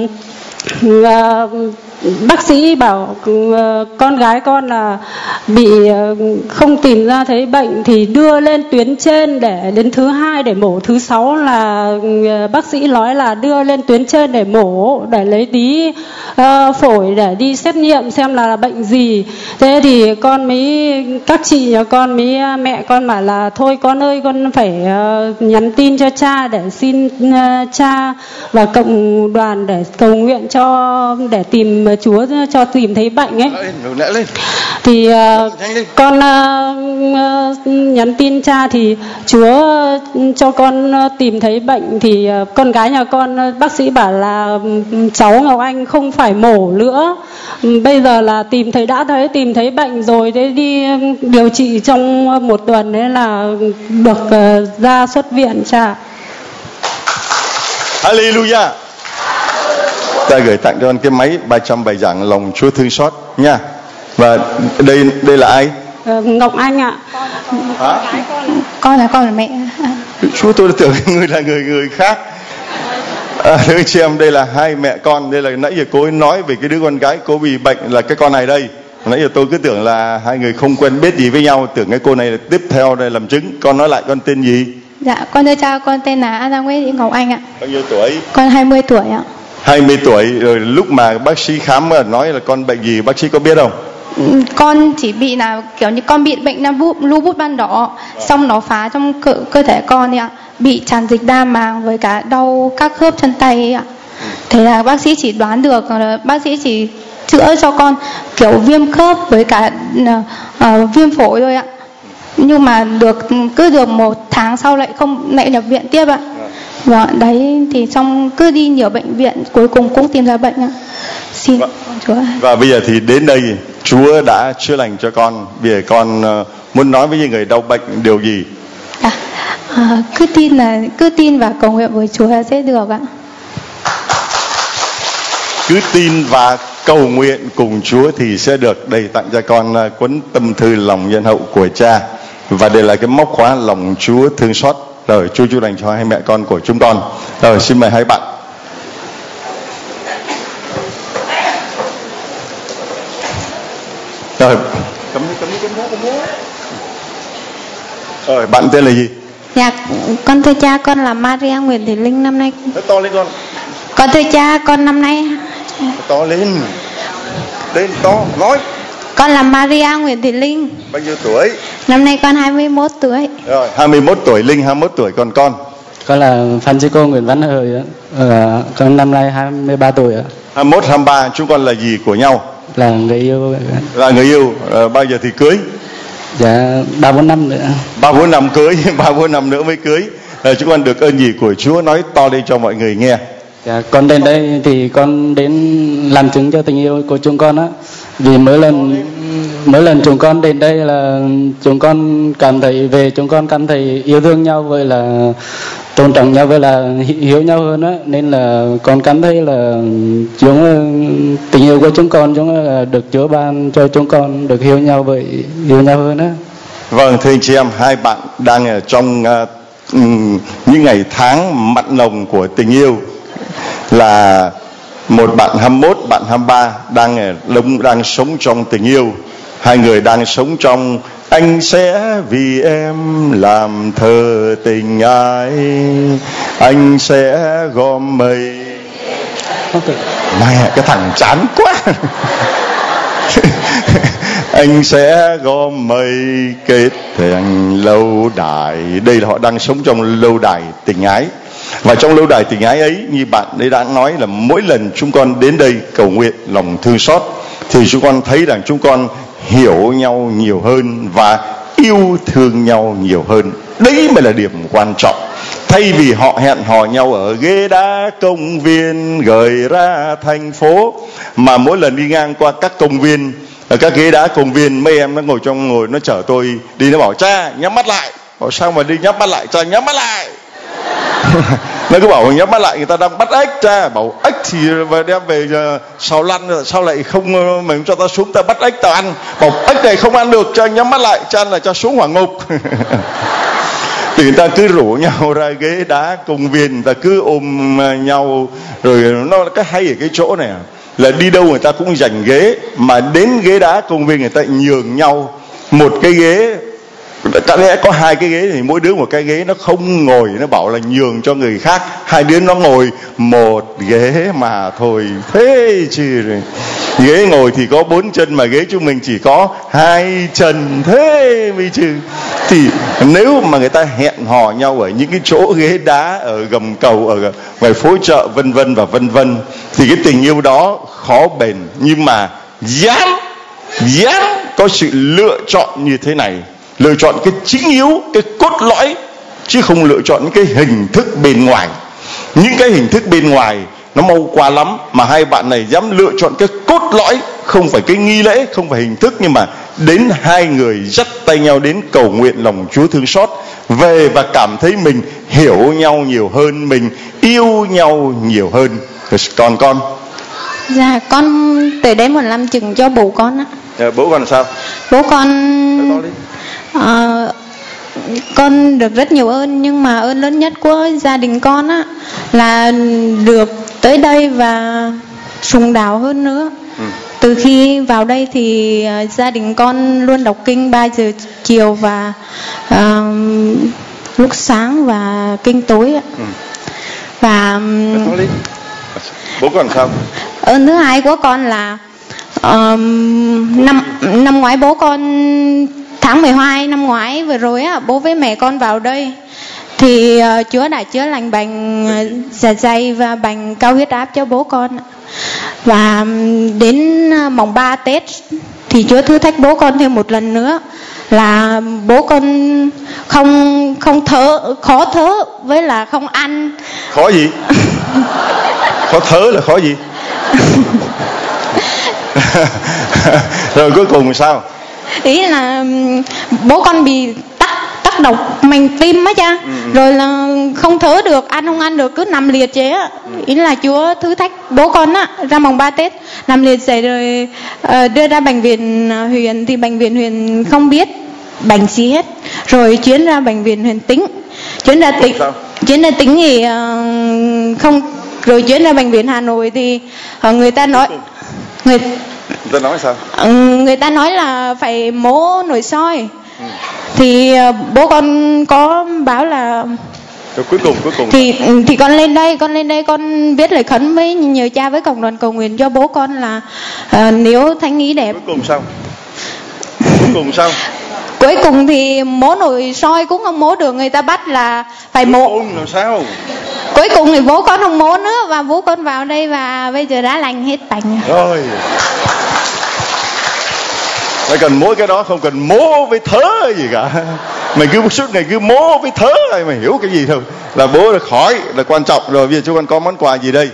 bác sĩ bảo con gái con là bị không tìm ra thấy bệnh thì đưa lên tuyến trên để đến thứ 2 để mổ. Thứ 6 là bác sĩ nói là đưa lên tuyến trên để mổ, để lấy tí phổi để đi xét nghiệm xem là bệnh gì. Thế thì con mới, các chị nhà con mới, mẹ con bảo là thôi con ơi, con phải nhắn tin cho cha để xin cha và cộng đoàn để cầu nguyện cho, để tìm Chúa cho tìm thấy bệnh ấy. Thì con nhắn tin cha thì Chúa cho con tìm thấy bệnh. Thì con gái nhà con, bác sĩ bảo là cháu Ngọc Anh không phải mổ nữa, bây giờ là tìm thấy bệnh rồi, thế đi điều trị trong 1 tuần đấy là được ra xuất viện cha. Hallelujah. Ta gửi tặng cho con cái máy 300 bài giảng lòng Chúa thương xót nha. Và đây là ai? Ngọc Anh ạ. Hả? Con là mẹ. Chúa, tôi tưởng người là người khác. Thưa anh chị em, đây là hai mẹ con. Đây là nãy giờ cô ấy nói về cái đứa con gái cô bị bệnh là cái con này đây. Nãy giờ tôi cứ tưởng là hai người không quen biết gì với nhau, tưởng cái cô này là tiếp theo đây làm chứng. Con nói lại, con tên gì? Dạ, con thưa cha, con tên là An Nguyễn Thị Ngọc Anh ạ. Bao nhiêu tuổi? Con 20 tuổi ạ. 20 tuổi. Rồi lúc mà bác sĩ khám nói là con bệnh gì, bác sĩ có biết không? Con chỉ bị là kiểu như con bị bệnh lupus ban đỏ, xong nó phá trong cơ thể con ấy ạ, bị tràn dịch đa màng với cả đau các khớp chân tay ấy ạ. Thế là bác sĩ chỉ đoán được, bác sĩ chỉ chữa cho con kiểu viêm khớp với cả viêm phổi thôi ạ. Nhưng mà cứ được 1 tháng sau lại nhập viện tiếp ạ. Và đấy thì xong cứ đi nhiều bệnh viện, cuối cùng cũng tìm ra bệnh ạ. Xin Chúa. Và bây giờ thì đến đây Chúa đã chữa lành cho con. Bây giờ con muốn nói với những người đau bệnh điều gì? Cứ tin và cầu nguyện với Chúa là sẽ được ạ. Cứ tin và cầu nguyện cùng Chúa thì sẽ được. Đây tặng cho con cuốn tâm thư lòng nhân hậu của cha. Và đây là cái móc khóa lòng Chúa thương xót. Rồi Chúa chúc lành cho hai mẹ con của chúng con. Rồi xin mời hai bạn. Rồi cấm rồi bạn tên là gì? Dạ, con thưa cha, con là Maria Nguyễn Thị Linh, năm nay. Nói to lên con. Con thưa cha, con năm nay. To lên to nói. Con là Maria Nguyễn Thị Linh. Bao nhiêu tuổi? Năm nay con 21 tuổi. Rồi 21 tuổi, Linh 21 tuổi, còn con? Con là Francisco Nguyễn Văn Hời ạ. Con năm nay 23 tuổi ạ. 21, 23, chúng con là gì của nhau? Là người yêu. Là người yêu. Bao giờ thì cưới? Dạ 3-4 năm nữa. 3-4 năm cưới, 3-4 năm nữa mới cưới. Chúng con được ơn gì của Chúa, nói to lên cho mọi người nghe. Dạ, con đến đây thì con đến làm chứng cho tình yêu của chúng con á. Vì mỗi lần chúng con đến đây là chúng con cảm thấy yêu thương nhau, với là tôn trọng nhau, với là hiểu nhau hơn á, nên là con cảm thấy là tình yêu của chúng con là được Chúa ban cho chúng con được hiểu nhau hơn á. Vâng, thưa anh chị em, hai bạn đang ở trong những ngày tháng mặn nồng của tình yêu. Là một bạn 21, bạn 23 đang sống trong tình yêu. Hai người đang sống trong anh sẽ vì em làm thơ tình ai, anh sẽ gom mây. Mẹ, cái thằng chán quá. Anh sẽ gom mây kết thành lâu đài. Đây là họ đang sống trong lâu đài tình ái. Và trong lâu đài tình ái ấy, như bạn ấy đã nói, là mỗi lần chúng con đến đây cầu nguyện lòng thương xót thì chúng con thấy rằng chúng con hiểu nhau nhiều hơn và yêu thương nhau nhiều hơn. Đấy mới là điểm quan trọng. Thay vì họ hẹn hò nhau ở ghế đá công viên gửi ra thành phố, mà mỗi lần đi ngang qua các công viên, ở các ghế đá công viên, mấy em nó ngồi nó chở tôi đi, nó bảo cha nhắm mắt lại. Bảo sao mà đi nhắm mắt lại? Cha nhắm mắt lại. Nó cứ bảo nhắm mắt lại, người ta đang bắt ếch. Cha bảo ếch thì đem về xào lăn, sao lại không mình cho ta xuống ta bắt ếch ta ăn. Bảo ếch này không ăn được, cha nhắm mắt lại, cha là cha xuống hỏa ngục. Thì người ta cứ rủ nhau ra ghế đá công viên, người ta cứ ôm nhau. Rồi nó cái hay ở cái chỗ này là đi đâu người ta cũng giành ghế, mà đến ghế đá công viên người ta nhường nhau một cái ghế. Có lẽ có 2 cái ghế thì mỗi đứa một cái ghế, nó không ngồi, nó bảo là nhường cho người khác. 2 đứa nó ngồi một ghế mà thôi, thế chứ rồi. Ghế ngồi thì có 4 chân mà ghế chúng mình chỉ có 2 chân, thế mới chứ. Thì nếu mà người ta hẹn hò nhau ở những cái chỗ ghế đá, ở gầm cầu, ở ngoài phố chợ vân vân và vân vân, thì cái tình yêu đó khó bền. Nhưng mà dám có sự lựa chọn như thế này, lựa chọn cái chính yếu, cái cốt lõi, chứ không lựa chọn những cái hình thức bên ngoài. Những cái hình thức bên ngoài nó mau qua lắm, mà hai bạn này dám lựa chọn cái cốt lõi, không phải cái nghi lễ, không phải hình thức, nhưng mà đến 2 người dắt tay nhau đến cầu nguyện lòng Chúa thương xót, về và cảm thấy mình hiểu nhau nhiều hơn, mình yêu nhau nhiều hơn. Còn con? Dạ, con tới đây một làm chừng cho bố con á. Bố con sao? Bố con con được rất nhiều ơn, nhưng mà ơn lớn nhất của gia đình con á là được tới đây và sùng đạo hơn nữa. Từ khi vào đây thì gia đình con luôn đọc kinh 3 giờ chiều và lúc sáng và kinh tối ạ. Và bố con sao? Ơn thứ hai của con là năm ngoái bố con tháng 12 năm ngoái vừa rồi á, bố với mẹ con vào đây thì Chúa đã chữa lành bệnh dạ dày và bệnh cao huyết áp cho bố con. Và đến mồng 3 Tết thì Chúa thử thách bố con thêm một lần nữa, là bố con không thở, khó thở với là không ăn. Khó gì? Khó thở là khó gì? Rồi cuối cùng sao? Ý là bố con bị tắc độc màng tim á cha. Rồi là không thở được, ăn không ăn được, cứ nằm liệt chế á. Ý là Chúa thử thách bố con á, ra mồng 3 Tết nằm liệt dậy rồi đưa ra bệnh viện huyện, thì bệnh viện huyện không biết bệnh gì hết, rồi chuyển ra bệnh viện huyện Tính, chuyển ra Tính thì không, rồi chuyển ra bệnh viện Hà Nội thì người ta nói người ta nói sao? Người ta nói là phải mổ nội soi. Thì bố con có báo là rồi cuối cùng thì con lên đây con viết lời khấn với nhờ cha với cộng đoàn cầu nguyện cho bố con là nếu thánh ý đẹp. Cuối cùng sao? Cuối cùng thì mổ nội soi cũng không mổ được, người ta bắt là phải mổ. Cuối cùng làm sao? Cuối cùng thì bố con không mổ nữa, và bố con vào đây và bây giờ đã lành hết bệnh rồi. Mày cần mố cái đó, không cần mố với thớ gì cả. Mày cứ suốt ngày cứ mố với thớ này, mày hiểu cái gì thôi. Là bố được khỏi là quan trọng rồi. Bây giờ chúng con có món quà gì đây?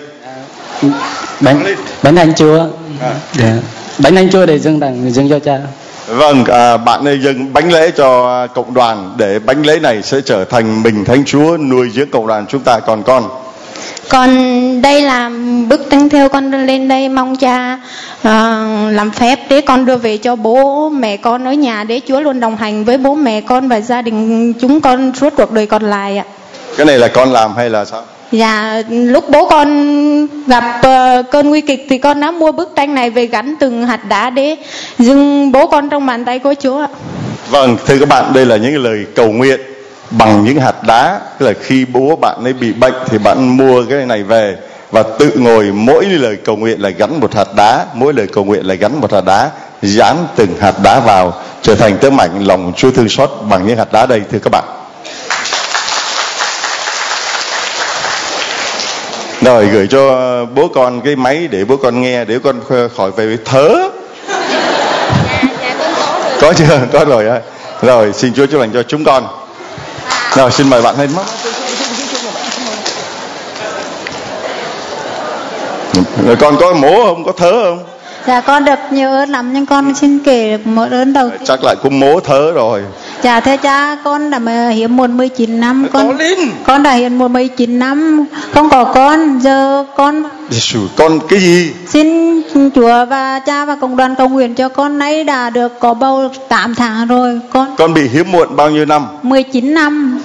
Bánh anh chua. Bánh anh chua để dâng cho cha. Vâng, bạn ơi dâng bánh lễ cho cộng đoàn, để bánh lễ này sẽ trở thành mình Thánh Chúa nuôi dưỡng cộng đoàn chúng ta. Còn con? Còn đây là bức tranh theo con lên đây mong cha làm phép để con đưa về cho bố mẹ con ở nhà, để Chúa luôn đồng hành với bố mẹ con và gia đình chúng con suốt cuộc đời còn lại ạ. Cái này là con làm hay là sao? Dạ, lúc bố con gặp cơn nguy kịch thì con đã mua bức tranh này về gắn từng hạt đá để dâng bố con trong bàn tay của Chúa ạ. Vâng, thưa các bạn, đây là những lời cầu nguyện bằng những hạt đá. Tức là khi bố bạn ấy bị bệnh thì bạn mua cái này về và tự ngồi, mỗi lời cầu nguyện là gắn một hạt đá, mỗi lời cầu nguyện là gắn một hạt đá, dán từng hạt đá vào, trở thành tấm ảnh lòng Chúa thương xót bằng những hạt đá đây, thưa các bạn. Rồi gửi cho bố con cái máy để bố con nghe, để con khỏi về thớ. Có chưa? Có rồi á. Rồi xin Chúa chúc lành cho chúng con. Rồi xin mời bạn lên. Rồi con có mổ không? Có thớ không? Dạ con được nhiều ơn lắm, nhưng con xin kể được một ơn đầu tiên. Chắc lại cũng mố thớ rồi. Dạ thưa cha, con đã hiến muộn 19 năm. Con đã hiến muộn 19 năm, không có con. Giờ con con cái gì? Xin Chúa và cha và cộng đoàn cầu nguyện cho con nay đã được có bầu 8 tháng rồi. Con bị hiếm muộn bao nhiêu năm? 19 năm.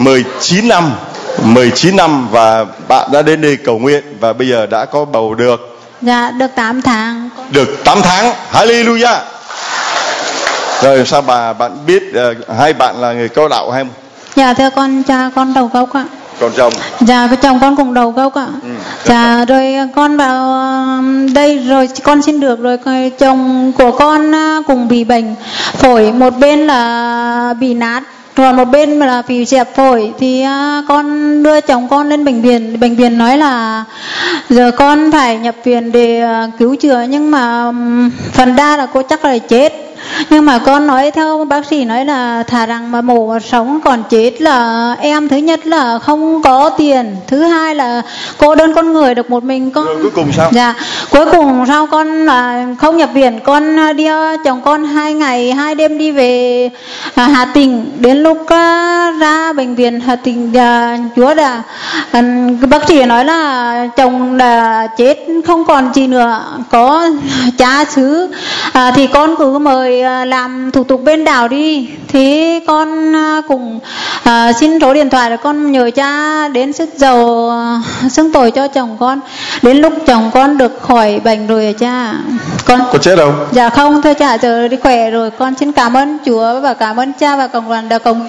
19 năm và bạn đã đến đây cầu nguyện và bây giờ đã có bầu được. Dạ được 8 tháng. Được 8 tháng. Hallelujah. Rồi sao bạn biết hai bạn là người có đạo hay không? Dạ thưa con, cha con đầu gốc ạ. Còn chồng? Dạ chồng con cùng đầu gốc ạ. Dạ rồi con vào đây rồi con xin được rồi, chồng của con cùng bị bệnh phổi, một bên là bị nát rồi một bên là bị dẹp phổi, thì con đưa chồng con lên bệnh viện nói là giờ con phải nhập viện để cứu chữa, nhưng mà phần đa là cô chắc là chết. Nhưng mà con nói theo bác sĩ nói là thà rằng mà mổ mà sống còn chết là em, thứ nhất là không có tiền, thứ hai là cô đơn con người được một mình con. Rồi cuối cùng sao? Dạ cuối cùng sau con là không nhập viện, con đi chồng con 2 ngày 2 đêm đi về Hà Tĩnh. Đến lúc ra bệnh viện Hà Tĩnh Chúa đã bác sĩ nói là chồng đã chết không còn gì nữa, có cha xứ thì con cứ mời làm thủ tục bên đảo đi. Thì con cùng xin số điện thoại để con nhờ cha đến sức dầu xưng tội cho chồng con. Đến lúc chồng con được khỏi bệnh rồi cha. Con có chết không? Dạ không thưa cha, giờ đi khỏe rồi. Con xin cảm ơn Chúa và cảm ơn cha và cộng đoàn đạo công.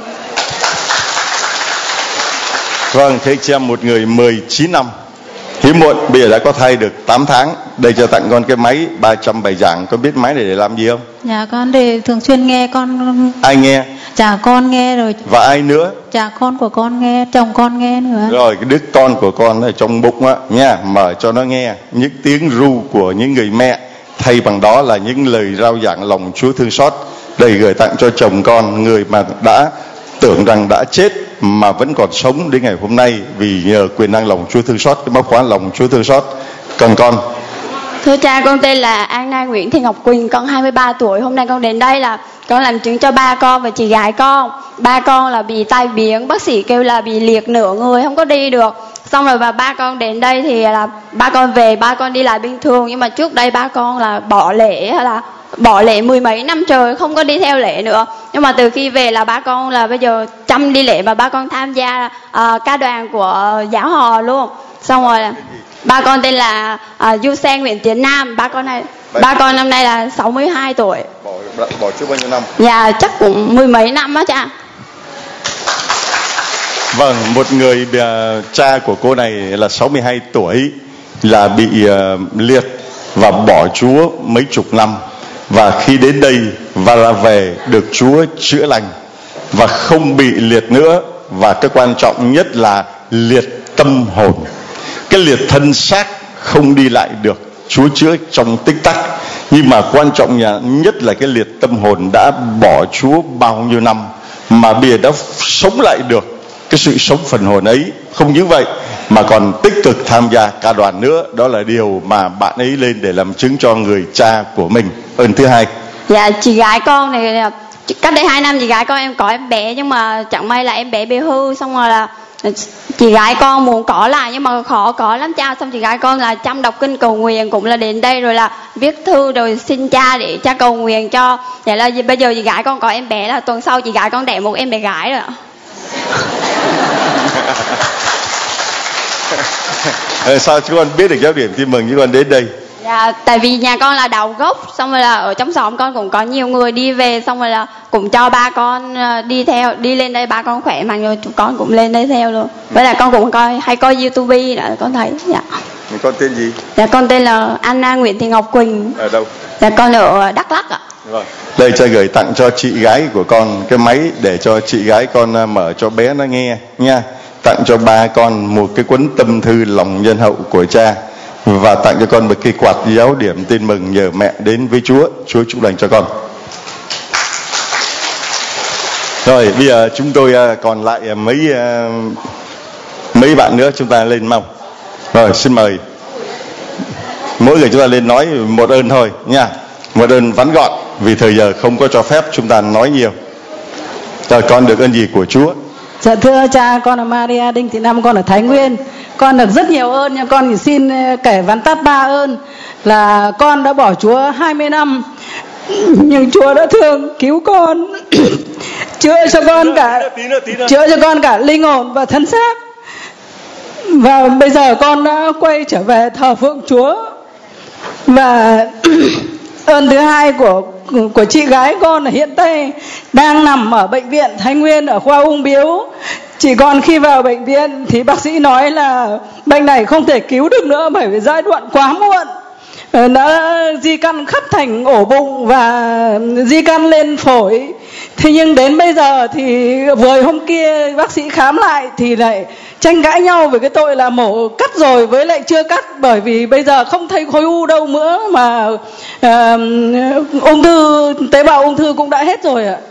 Vâng, thế chị em một người 19 năm hiếm muộn, bây giờ đã có thai được 8 tháng. Đây cho tặng con cái máy 300 bài giảng. Con biết máy này để làm gì không? Dạ con để thường xuyên nghe con. Ai nghe? Dạ con nghe rồi. Và ai nữa? Dạ con của con nghe, chồng con nghe nữa. Rồi cái đứa con của con ở trong bụng á nha, mở cho nó nghe những tiếng ru của những người mẹ, thay bằng đó là những lời rao giảng lòng Chúa thương xót. Đây gửi tặng cho chồng con, người mà đã tưởng rằng đã chết mà vẫn còn sống đến ngày hôm nay vì nhờ quyền năng lòng Chúa thương xót, cái móc khóa lòng Chúa thương xót. Còn con? Thưa cha, con tên là Anna Nguyễn Thị Ngọc Quỳnh, con 23 tuổi. Hôm nay con đến đây là con làm chứng cho ba con và chị gái con. Ba con là bị tai biến, bác sĩ kêu là bị liệt nửa người, không có đi được. Xong rồi và ba con đến đây thì là ba con về, ba con đi lại bình thường. Nhưng mà trước đây ba con là bỏ lễ, hay là bỏ lễ 10 mấy năm trời, không có đi theo lễ nữa. Nhưng mà từ khi về là ba con là bây giờ chăm đi lễ, và ba con tham gia ca đoàn của giáo họ luôn. Xong rồi ba con tên là Du Sen Nguyễn Tiến Nam. Ba con năm nay là 62 tuổi. Bỏ trước bao nhiêu năm? Dạ chắc cũng 10 mấy năm á cha. Vâng, một người cha của cô này là 62 tuổi, là bị liệt và bỏ Chúa mấy chục năm. Và khi đến đây và là về được Chúa chữa lành và không bị liệt nữa. Và cái quan trọng nhất là liệt tâm hồn. Cái liệt thân xác không đi lại được, Chúa chữa trong tích tắc. Nhưng mà quan trọng nhất là cái liệt tâm hồn đã bỏ Chúa bao nhiêu năm mà bây giờ đã sống lại được cái sự sống phần hồn ấy. Không những vậy mà còn tích cực tham gia ca đoàn nữa. Đó là điều mà bạn ấy lên để làm chứng cho người cha của mình. Ơn thứ hai. Dạ chị gái con này, cách đây 2 năm chị gái con em có em bé, nhưng mà chẳng may là em bé bị hư. Xong rồi là chị gái con muốn có lại nhưng mà khó có lắm cha. Xong chị gái con là chăm đọc kinh cầu nguyện, cũng là đến đây rồi là viết thư rồi xin cha để cha cầu nguyện cho. Vậy là bây giờ chị gái con có em bé, là tuần sau chị gái con đẻ một em bé gái rồi ạ. Sao chứ con biết được giáo điểm tin mừng chứ con đến đây? Dạ, tại vì nhà con là đầu gốc, xong rồi là ở trong xóm con cũng có nhiều người đi về, xong rồi là cũng cho ba con đi theo, đi lên đây ba con khỏe mạnh rồi con cũng lên đây theo luôn. Với lại con cũng hay coi YouTube đã con thấy. Dạ. Con tên gì? Dạ con tên là Anna Nguyễn Thị Ngọc Quỳnh. Ở đâu? Dạ con ở Đắk Lắk ạ. Vâng. Đây cha gửi tặng cho chị gái của con cái máy để cho chị gái con mở cho bé nó nghe nha. Tặng cho ba con một cái cuốn tâm thư lòng nhân hậu của cha, và tặng cho con một cái quạt giáo điểm tin mừng nhờ mẹ đến với Chúa. Chúa chúc lành cho con. Rồi bây giờ chúng tôi còn lại mấy bạn nữa, chúng ta lên mong. Rồi xin mời mỗi người chúng ta lên nói một ơn thôi nha, một ơn vắn gọn, vì thời giờ không có cho phép chúng ta nói nhiều. Rồi con được ơn gì của Chúa? Dạ thưa cha, con là Maria Đinh Thị Năm, con ở Thái Nguyên. Con được rất nhiều ơn, nhưng con chỉ xin kể vắn tắt 3 ơn. Là con đã bỏ Chúa 20 năm, nhưng Chúa đã thương cứu con, chữa cho con cả linh hồn và thân xác. Và bây giờ con đã quay trở về thờ phượng Chúa. Và ơn thứ hai của chị gái con là hiện tại đang nằm ở bệnh viện Thái Nguyên ở khoa ung bướu. Chị con khi vào bệnh viện thì bác sĩ nói là bệnh này không thể cứu được nữa, bởi vì giai đoạn quá muộn. Đã di căn khắp thành ổ bụng và di căn lên phổi. Thế nhưng đến bây giờ thì vừa hôm kia bác sĩ khám lại thì lại tranh cãi nhau về cái tội là mổ cắt rồi với lại chưa cắt, bởi vì bây giờ không thấy khối u đâu nữa, mà ung thư, tế bào ung thư cũng đã hết rồi ạ.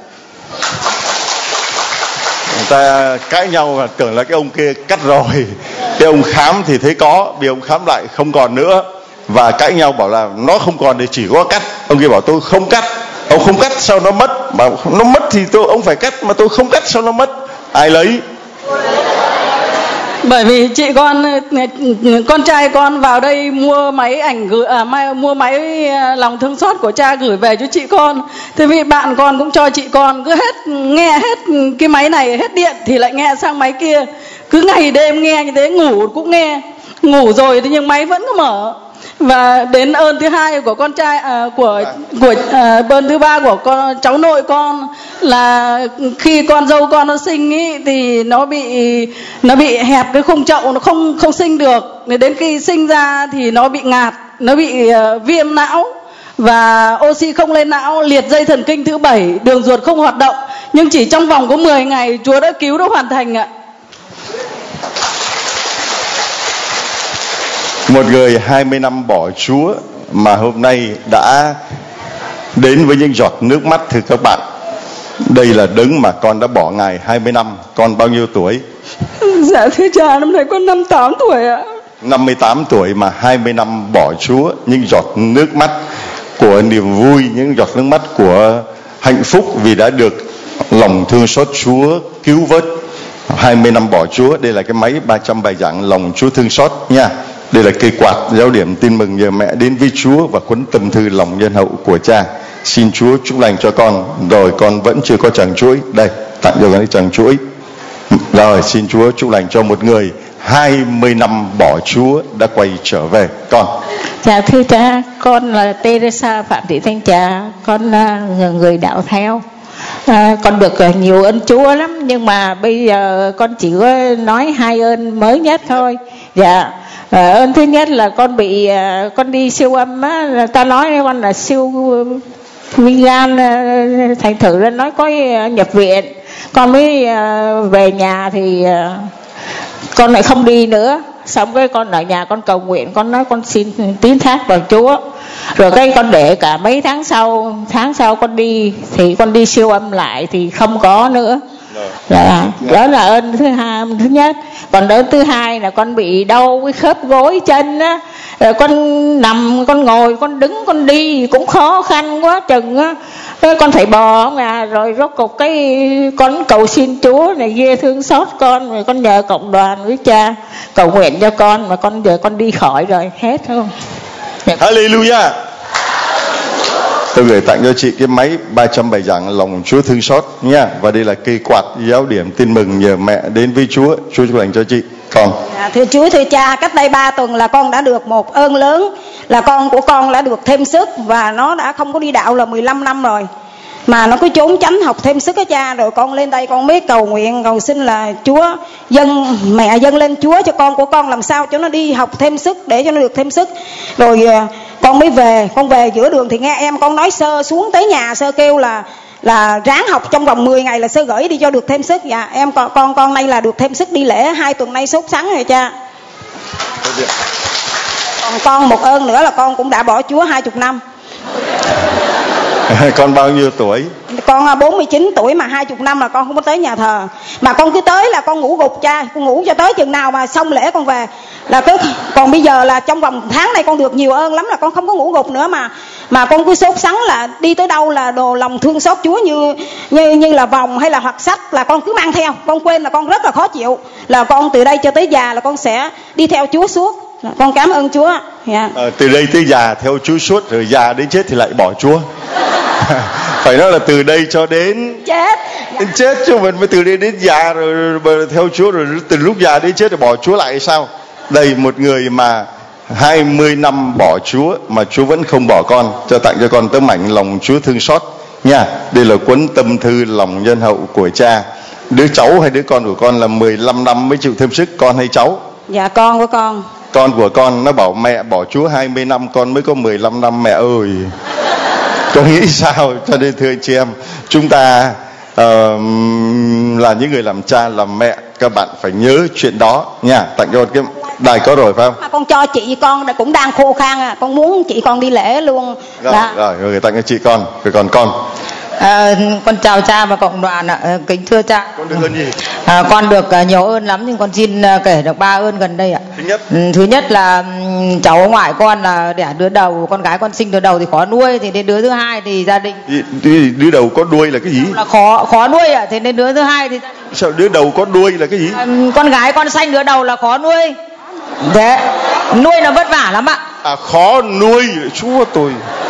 Người ta cãi nhau và tưởng là cái ông kia cắt rồi, cái ông khám thì thấy có, vì ông khám lại không còn nữa, và cãi nhau bảo là nó không còn thì chỉ có cắt. Ông kia bảo tôi không cắt. Ông không cắt sao nó mất? Bảo nó mất thì ông phải cắt, mà tôi không cắt sao nó mất? Ai lấy? Bởi vì chị con trai con vào đây mua máy ảnh mua máy lòng thương xót của cha gửi về cho chị con. Thế vì bạn con cũng cho chị con cứ nghe hết cái máy này, hết điện thì lại nghe sang máy kia, cứ ngày đêm nghe như thế, ngủ cũng nghe, ngủ rồi thì nhưng máy vẫn cứ mở. Và đến ơn thứ hai của con trai ơn thứ ba của cháu nội con là khi con dâu con nó sinh ý, thì nó bị hẹp cái khung chậu, nó không sinh được. Đến khi sinh ra thì nó bị ngạt, nó bị viêm não và oxy không lên não, liệt dây thần kinh thứ 7, đường ruột không hoạt động. Nhưng chỉ trong vòng có 10 ngày Chúa đã cứu, đã hoàn thành ạ. Một người 20 năm bỏ Chúa mà hôm nay đã đến với những giọt nước mắt. Thưa các bạn, đây là đấng mà con đã bỏ Ngài 20 năm. Con bao nhiêu tuổi? Dạ thưa cha, năm nay con 58 tuổi ạ. 58 tuổi mà 20 năm bỏ Chúa. Những giọt nước mắt của niềm vui, những giọt nước mắt của hạnh phúc vì đã được lòng thương xót Chúa cứu vớt. 20 năm bỏ Chúa. Đây là cái máy 300 bài giảng lòng Chúa thương xót nha. Đây là cây quạt giáo điểm tin mừng nhờ mẹ đến với Chúa và cuốn tâm thư lòng nhân hậu của cha. Xin Chúa chúc lành cho con. Rồi con vẫn chưa có tràng chuỗi. Đây, tặng cho con tràng chuỗi. Rồi xin Chúa chúc lành cho một người 20 năm bỏ Chúa đã quay trở về. Con. Dạ thưa cha, con là Teresa Phạm Thị Thanh Trà. Con là người đạo theo. Con được nhiều ơn Chúa lắm, nhưng mà bây giờ con chỉ có nói 2 ơn mới nhất thôi. Dạ. Ơn thứ nhất là con đi siêu âm á, ta nói con là siêu vi gan, thành thử ra nói có nhập viện. Con mới về nhà thì con lại không đi nữa. Xong cái con ở nhà con cầu nguyện, con nói con xin tín thác vào Chúa. Rồi cái con để cả mấy tháng sau con đi thì con đi siêu âm lại thì không có nữa. Đó là ơn thứ nhất. Còn ơn thứ hai là con bị đau cái khớp gối chân á, rồi con nằm, con ngồi, con đứng, con đi cũng khó khăn quá chừng á, con phải bò không à. Rồi rốt cục cái con cầu xin Chúa này ghê thương xót con, rồi con nhờ cộng đoàn với cha cầu nguyện cho con, mà con giờ con đi khỏi rồi, hết không? Hallelujah. Tôi gửi tặng cho chị cái máy 300 bài giảng lòng Chúa thương xót nha. Và đây là cây quạt giáo điểm tin mừng nhờ mẹ đến với Chúa. Chúa chúc lành cho chị. Con. Thưa Chúa, thưa cha, cách đây 3 tuần là con đã được một ơn lớn, là con của con đã được thêm sức, và nó đã không có đi đạo là 15 năm rồi, mà nó cứ trốn tránh học thêm sức á cha. Rồi con lên đây con mới cầu nguyện cầu xin là Chúa mẹ dâng lên Chúa cho con của con làm sao cho nó đi học thêm sức, để cho nó được thêm sức. Rồi con mới về, con về giữa đường thì nghe em con nói sơ xuống tới nhà, sơ kêu là ráng học trong vòng 10 ngày là sơ gửi đi cho được thêm sức. Dạ em con nay là được thêm sức đi lễ 2 tuần nay sốt sắng rồi cha. Còn con một ơn nữa là con cũng đã bỏ Chúa 20 năm. Con bao nhiêu tuổi? Con 49 tuổi mà 20 năm là con không có tới nhà thờ. Mà con cứ tới là con ngủ gục cha, con ngủ cho tới chừng nào mà xong lễ con về. Là cứ còn bây giờ là trong vòng tháng này con được nhiều ơn lắm, là con không có ngủ gục nữa, mà con cứ sốt sắng là đi tới đâu là đồ lòng thương xót Chúa như là vòng hay là hoặc sách là con cứ mang theo. Con quên là con rất là khó chịu. Là con từ đây cho tới già là con sẽ đi theo Chúa suốt. Con cảm ơn Chúa. Yeah. Từ đây tới già theo Chúa suốt, rồi già đến chết thì lại bỏ Chúa. Phải nói là từ đây cho đến chết. Đến chết chứ mình mới từ đây đến già rồi theo Chúa, rồi từ lúc già đến chết rồi bỏ Chúa lại sao? Đây một người mà 20 năm bỏ Chúa mà Chúa vẫn không bỏ con. Cho tặng cho con tấm ảnh lòng Chúa thương xót nha. Đây là cuốn tâm thư lòng nhân hậu của cha. Đứa cháu hay đứa con của con là 15 năm mới chịu thêm sức, con hay cháu? Dạ con của con. Con của con nó bảo mẹ bỏ Chúa 20 năm, con mới có 15 năm mẹ ơi. Con nghĩ sao? Cho nên thưa anh chị em, chúng ta là những người làm cha làm mẹ, các bạn phải nhớ chuyện đó nha. Tặng cho cái đài có rồi phải không? Mà con cho chị con cũng đang khô khan à, con muốn chị con đi lễ luôn. Rồi tặng cho chị con, rồi còn con. Con chào cha và cộng đoàn ạ. Kính thưa cha, con được ơn gì? Con được nhiều ơn lắm, nhưng con xin kể được 3 ơn gần đây ạ. Thứ nhất là cháu ngoại con là đẻ đứa đầu, con gái con sinh đứa đầu thì khó nuôi, thì đến đứa thứ hai thì gia đình đứa đầu có đuôi là cái gì? Là khó nuôi ạ. Thế nên đứa thứ hai thì sao đứa đầu có đuôi là cái gì? Con gái con sanh đứa đầu là khó nuôi. Thế nuôi là vất vả lắm ạ. Khó nuôi, Chúa tôi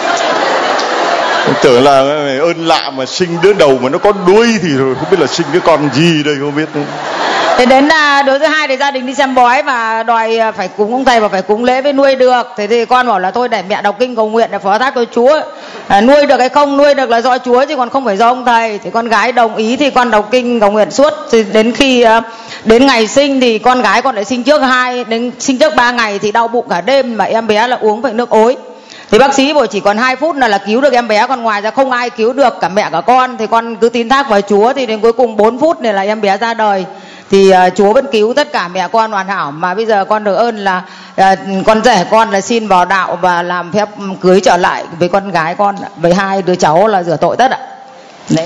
tưởng là ơn lạ mà sinh đứa đầu mà nó có đuôi thì rồi không biết là sinh cái con gì đây không biết nữa. Thế đến đứa thứ hai thì gia đình đi xem bói và đòi phải cúng ông thầy và phải cúng lễ với nuôi được. Thế thì con bảo là thôi để mẹ đọc kinh cầu nguyện để phó thác với Chúa. Nuôi được hay không nuôi được là do Chúa chứ còn không phải do ông thầy. Thì con gái đồng ý thì con đọc kinh cầu nguyện suốt. Thì đến khi đến ngày sinh thì con gái con lại sinh trước 3 ngày thì đau bụng cả đêm, mà em bé là uống phải nước ối. Thì bác sĩ bảo chỉ còn 2 phút là cứu được em bé, còn ngoài ra không ai cứu được cả mẹ cả con. Thì con cứ tín thác vào Chúa, thì đến cuối cùng 4 phút này là em bé ra đời. Thì Chúa vẫn cứu tất cả mẹ con hoàn hảo. Mà bây giờ con được ơn là con rể con là xin vào đạo và làm phép cưới trở lại với con gái con, với 2 đứa cháu là rửa tội tất ạ. Đấy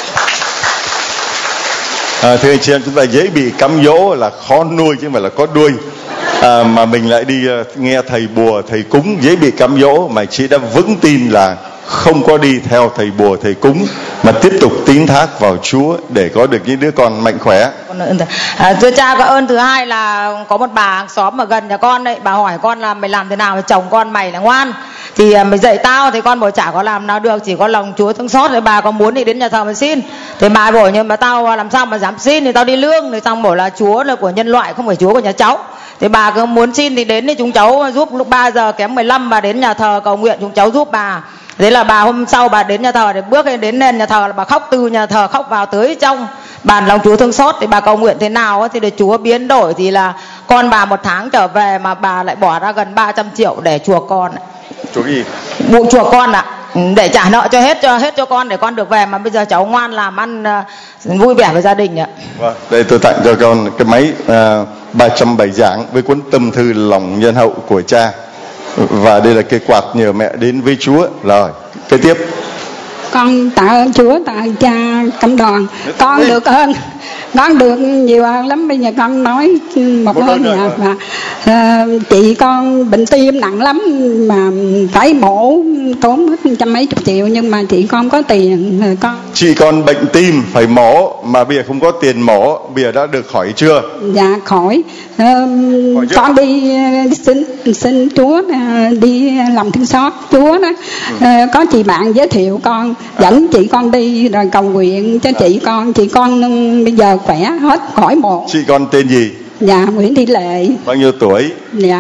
là... thưa anh chị em, chúng ta dễ bị cám dỗ là khó nuôi chứ không phải là có đuôi. Mà mình lại đi nghe thầy bùa thầy cúng dễ bị cám dỗ, mà chị đã vững tin là không có đi theo thầy bùa thầy cúng mà tiếp tục tín thác vào Chúa để có được những đứa con mạnh khỏe. Thưa cha, có ơn thứ hai là có một bà hàng xóm ở gần nhà con đấy, bà hỏi con là mày làm thế nào mà chồng con mày là ngoan, thì mày dạy tao. Thì con bảo chả có làm nào được, chỉ có lòng Chúa thương xót. Thì bà có muốn thì đến nhà thờ mà xin. Thì bà bảo nhưng mà tao làm sao mà dám xin, thì tao đi lương. Thì xong bảo là Chúa là của nhân loại, không phải Chúa của nhà cháu. Thì bà cứ muốn xin thì đến thì chúng cháu giúp. Lúc 3 giờ kém 15 bà đến nhà thờ cầu nguyện, chúng cháu giúp bà. Thế là bà hôm sau bà đến nhà thờ để bước đến nhà thờ là bà khóc, từ nhà thờ khóc vào tới trong bàn lòng Chúa thương xót. Thì bà cầu nguyện thế nào thì để Chúa biến đổi. Thì là con bà 1 tháng trở về mà bà lại bỏ ra gần 300 triệu để chuộc con. Chuộc gì? Chuộc con ạ. Để trả nợ cho hết cho con để con được về, mà bây giờ cháu ngoan làm ăn vui vẻ với gia đình ạ. Vâng, đây tôi tặng cho con cái máy 307 giảng với cuốn tâm thư lòng nhân hậu của cha. Và đây là cây quạt nhờ mẹ đến với Chúa. Rồi, kế tiếp. Con tạ ơn Chúa, tạ ơn cha cộng đoàn. Con được ơn, con được nhiều ơn lắm. Bây giờ con nói một ơn nè. Và chị con bệnh tim nặng lắm mà phải mổ, tốn hết 100 mấy chục triệu, nhưng mà chị con có tiền con. Chị con bệnh tim phải mổ mà bây giờ không có tiền mổ, bây giờ đã được khỏi chưa? Dạ khỏi. Con đi xin Chúa, đi lòng thương xót Chúa đó. Có chị bạn giới thiệu con, dẫn chị con đi rồi cầu nguyện cho chị con bây giờ khỏe hết, khỏi mổ. Chị con tên gì? Dạ Nguyễn Thị Lệ. Bao nhiêu tuổi? Dạ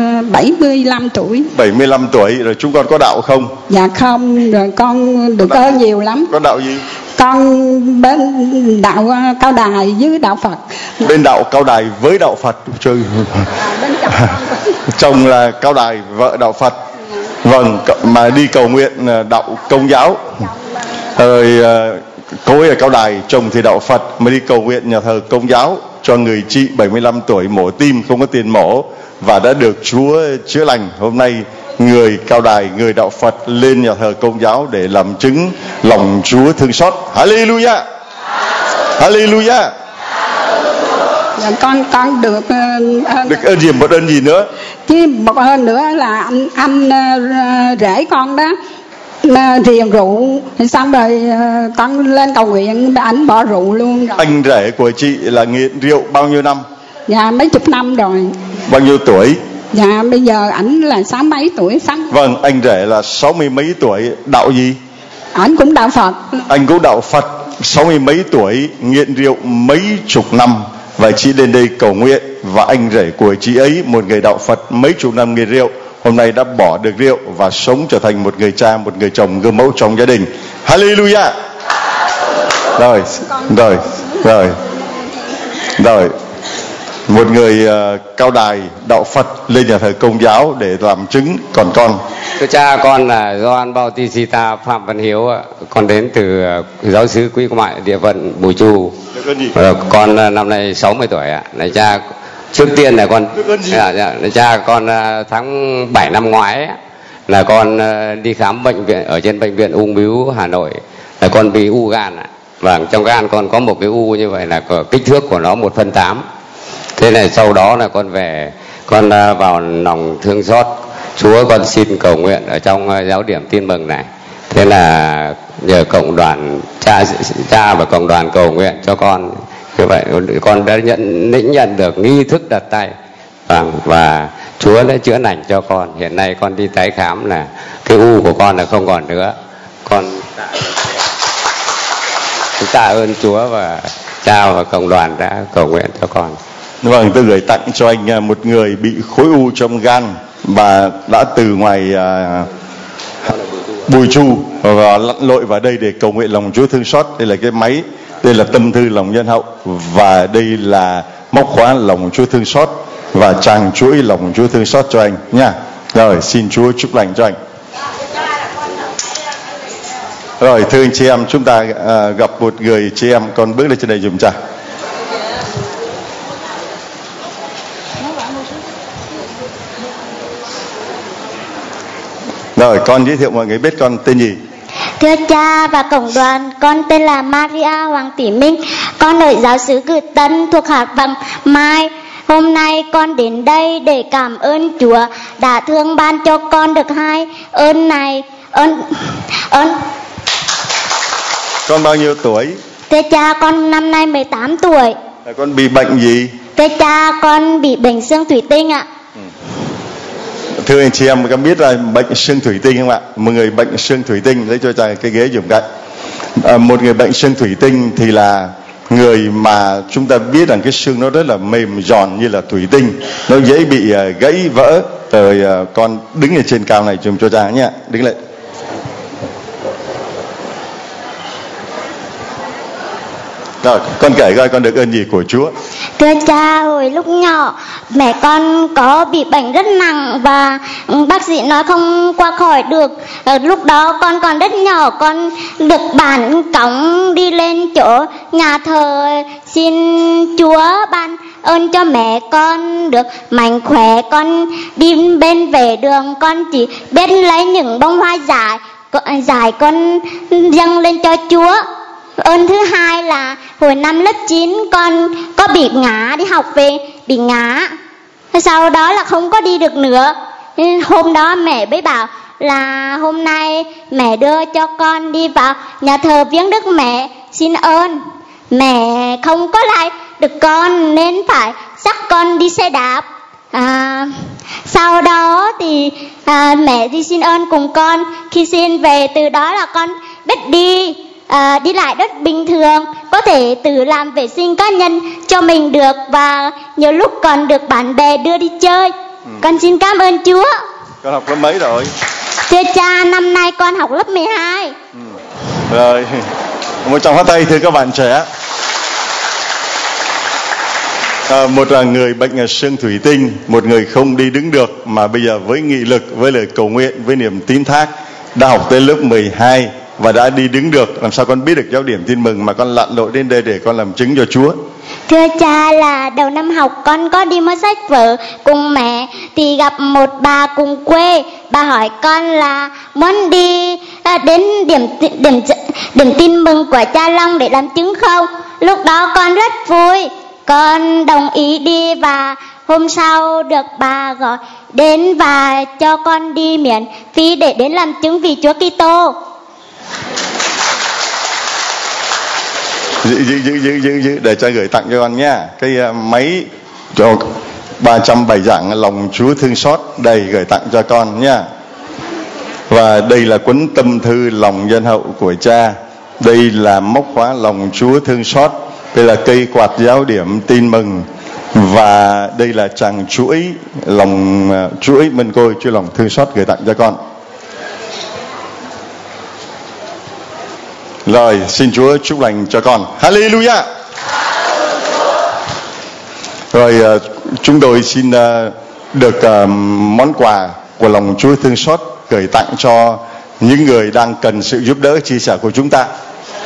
75 tuổi. 75 tuổi. Rồi chúng con có đạo không? Dạ không. Rồi con được ơn nhiều lắm. Có đạo gì? Con bên đạo Cao Đài với đạo Phật. Bên đạo Cao Đài với đạo Phật. Trời. Chồng là Cao Đài, vợ đạo Phật. Vâng, mà đi cầu nguyện đạo Công giáo. Rồi cô ấy ở Cao Đài, chồng thì đạo Phật, mà đi cầu nguyện nhà thờ Công giáo cho người chị 75 tuổi mổ tim không có tiền mổ và đã được Chúa chữa lành. Hôm nay người cao đài, người đạo Phật lên nhà thờ Công giáo để làm chứng lòng Chúa thương xót. Hallelujah, Hallelujah. Dạ, con được được ơn gì, một ơn gì nữa? Chứ một ơn nữa là anh rể con đó riêng rượu, xong rồi con lên cầu nguyện ảnh bỏ rượu luôn rồi. Anh rể của chị là nghiện rượu bao nhiêu năm? Dạ mấy chục năm rồi. Bao nhiêu tuổi? Dạ bây giờ ảnh là 60 mấy tuổi xong. Vâng, anh rể là 60 mấy tuổi, đạo gì? Ảnh cũng đạo Phật. Anh cũng đạo Phật, 60 mấy tuổi, nghiện rượu mấy chục năm. Và chị đến đây cầu nguyện, và anh rể của chị ấy, một người đạo Phật mấy chục năm nghiện rượu, hôm nay đã bỏ được rượu và sống trở thành một người cha, một người chồng gương mẫu trong gia đình. Hallelujah. Rồi một người cao đài đạo Phật lên nhà thờ Công giáo để làm chứng. Còn con? Thưa cha, con là Gioan Bautista Phạm Văn Hiếu, con đến từ giáo xứ Quý Cô Mại, địa phận Bùi Chu. Con năm nay 60 tuổi ạ. Này cha, trước tiên là con cha, con tháng 7 năm ngoái là con đi khám bệnh viện ở trên bệnh viện Ung Bướu Hà Nội, là con bị u gan ạ. Vâng, trong gan con có một cái u như vậy, là kích thước của nó 1/8. Thế này sau đó là con về, con vào lòng thương xót Chúa, con xin cầu nguyện ở trong giáo điểm Tin Mừng này. Thế là nhờ cộng đoàn cha và cộng đoàn cầu nguyện cho con, như vậy con đã nhận được nghi thức đặt tay, và Chúa đã chữa lành cho con. Hiện nay con đi tái khám là cái u của con là không còn nữa. Con tạ ơn Chúa và cha và cộng đoàn đã cầu nguyện cho con. Vâng, tôi gửi tặng cho anh một người bị khối u trong gan và đã từ ngoài Bùi Chu và lặn lội vào đây để cầu nguyện lòng Chúa thương xót. Đây là cái máy, đây là tâm thư lòng nhân hậu, và đây là móc khóa lòng Chúa thương xót và tràng chuỗi lòng Chúa thương xót cho anh nha. Rồi, xin Chúa chúc lành cho anh. Rồi, thưa anh chị em, chúng ta gặp một người chị em, con bước lên trên đây dùm cha. Rồi, con giới thiệu mọi người biết con tên gì? Thưa cha và cộng đoàn, con tên là Maria Hoàng Tỷ Minh, con ở giáo xứ Cử Tân thuộc hạt Vàng Mai. Hôm nay con đến đây để cảm ơn Chúa đã thương ban cho con được hai ơn này. Con bao nhiêu tuổi? Thưa cha, con năm nay 18 tuổi. Con bị bệnh gì? Thưa cha, con bị bệnh xương thủy tinh ạ. Thưa anh chị em, có biết là bệnh xương thủy tinh không ạ? Một người bệnh xương thủy tinh, lấy cho cha cái ghế dùng cạnh. Một người bệnh xương thủy tinh thì là người mà chúng ta biết rằng cái xương nó rất là mềm giòn như là thủy tinh, nó dễ bị gãy vỡ. Rồi con đứng ở trên cao này dùng cho cha nhé, đứng lại. Rồi, con kể coi con được ơn gì của Chúa. Thưa cha, hồi lúc nhỏ mẹ con có bị bệnh rất nặng và bác sĩ nói không qua khỏi được. Lúc đó con còn rất nhỏ, con được bản cõng đi lên chỗ nhà thờ, xin Chúa ban ơn cho mẹ con được mạnh khỏe. Con đi bên về đường, con chỉ biết lấy những bông hoa dài con dâng lên cho Chúa. Ơn thứ hai là hồi năm lớp 9 con có bị ngã, đi học về bị ngã, sau đó là không có đi được nữa. Hôm đó mẹ mới bảo là hôm nay mẹ đưa cho con đi vào nhà thờ viếng Đức Mẹ, xin ơn. Mẹ không có lại được con nên phải dắt con đi xe đạp. Sau đó thì mẹ đi xin ơn cùng con. Khi xin về, từ đó là con biết đi lại rất bình thường, có thể tự làm vệ sinh cá nhân cho mình được, và nhiều lúc còn được bạn bè đưa đi chơi. Con xin cảm ơn Chúa. Con học lớp mấy rồi? Thưa cha, năm nay con học lớp 12. Rồi, một tràng pháo tay thưa các bạn trẻ. Một là người bệnh xương thủy tinh, một người không đi đứng được, mà bây giờ với nghị lực, với lời cầu nguyện, với niềm tín thác đã học tới lớp 12 và đã đi đứng được, làm sao con biết được giáo điểm tin mừng mà con lặn lội đến đây để con làm chứng cho Chúa? Thưa cha, là đầu năm học con có đi mua sách vở cùng mẹ thì gặp một bà cùng quê. Bà hỏi con là muốn đi đến điểm tin mừng của cha Long để làm chứng không? Lúc đó con rất vui, con đồng ý đi và hôm sau được bà gọi đến và cho con đi miễn phí để đến làm chứng vì Chúa Kitô. Giữ để cha gửi tặng cho con nhá. Cái máy cho 307 giảng lòng Chúa thương xót, đây gửi tặng cho con nhá. Và đây là cuốn tâm thư lòng nhân hậu của cha. Đây là móc khóa lòng Chúa thương xót. Đây là cây quạt giáo điểm tin mừng. Và đây là tràng chuỗi lòng chuỗi mân côi Chúa lòng thương xót gửi tặng cho con. Rồi, xin Chúa chúc lành cho con. Hallelujah. Rồi, chúng tôi xin được món quà của lòng Chúa thương xót gửi tặng cho những người đang cần sự giúp đỡ chia sẻ của chúng ta.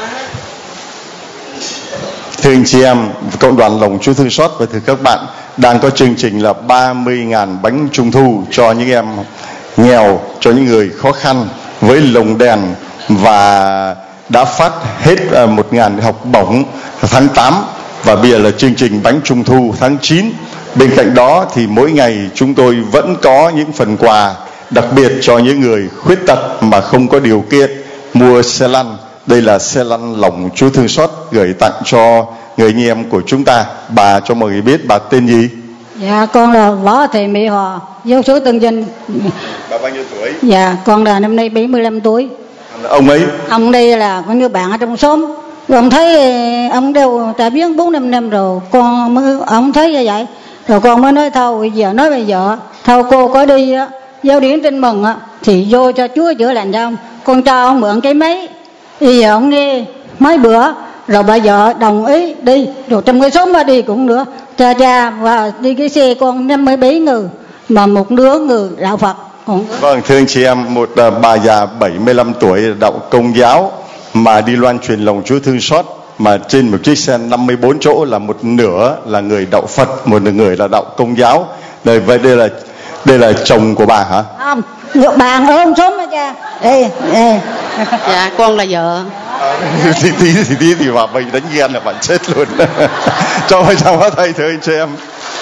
Thưa anh chị em, cộng đoàn lòng Chúa thương xót và thưa các bạn, đang có chương trình là 30.000 bánh trung thu cho những em nghèo, cho những người khó khăn với lồng đèn, và đã phát hết 1.000 học bổng tháng 8 và bây giờ là chương trình bánh trung thu tháng 9. Bên cạnh đó thì mỗi ngày chúng tôi vẫn có những phần quà đặc biệt cho những người khuyết tật mà không có điều kiện mua xe lăn. Đây là xe lăn lòng Chúa thương xót gửi tặng cho người anh em của chúng ta. Bà cho mọi người biết bà tên gì? Dạ, con là Võ Thị Mỹ Hòa, giáo sứ Tân Vinh. Bà bao nhiêu tuổi? Dạ, con là năm nay 75 tuổi. Ông ấy? Ông đây là có như bạn ở trong xóm. Con thấy ông đều tại biến 4-5 năm rồi, con mới ông thấy như vậy. Rồi con mới nói thôi bây giờ thôi cô có đi giáo điển tin mừng thì vô cho Chúa chữa lành cho ông. Con cho ông mượn cái máy. Bây giờ ông nghe mấy bữa rồi bà vợ đồng ý đi, rồi trong cái xóm mà đi cũng nữa. Cha và đi cái xe con 57 người mà một đứa người đạo Phật. Vâng, thưa anh chị em, một bà già 75 tuổi đạo Công giáo mà đi loan truyền lòng Chúa thương xót, mà trên một chiếc xe 54 chỗ là một nửa là người đạo Phật, một nửa là đạo Công giáo. Vậy đây là chồng của bà hả? Không, bà ở ông xóm đó cha. Đây. Dạ, con là vợ. Tí thì bà mình đánh ghen là bạn chết luôn. Cho hóa thầy thưa anh chị em.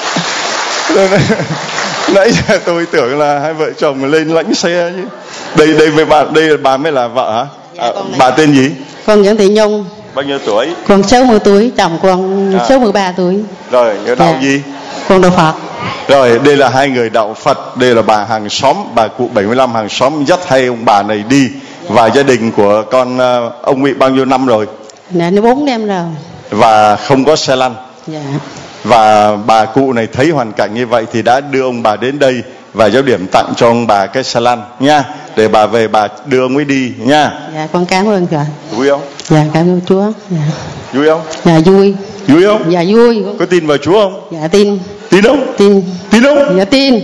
Nãy giờ tôi tưởng là hai vợ chồng lên lãnh xe chứ. Đây bà mới là vợ hả? Dạ, bà tên gì? Con Nguyễn Thị Nhung. Bao nhiêu tuổi? Con 60 tuổi, chồng con 63 tuổi. Rồi, người đạo gì? Con đạo Phật. Rồi, đây là hai người đạo Phật. Đây là bà hàng xóm, bà cụ 75 hàng xóm dắt hai ông bà này đi. Và gia đình của con ông bị bao nhiêu năm rồi? Dạ, 4 năm rồi. Và không có xe lăn. Dạ. Và bà cụ này thấy hoàn cảnh như vậy thì đã đưa ông bà đến đây và giáo điểm tặng cho ông bà cái xe lăn nha, để bà về bà đưa ông ấy đi nha. Dạ, con cảm ơn trời. Vui không? Dạ, cảm ơn Chúa. Dạ. Vui không? Dạ, vui. Vui không? Dạ, vui. Có tin vào Chúa không? Dạ, tin. Tin không? Tin. Tin không? Dạ, tin.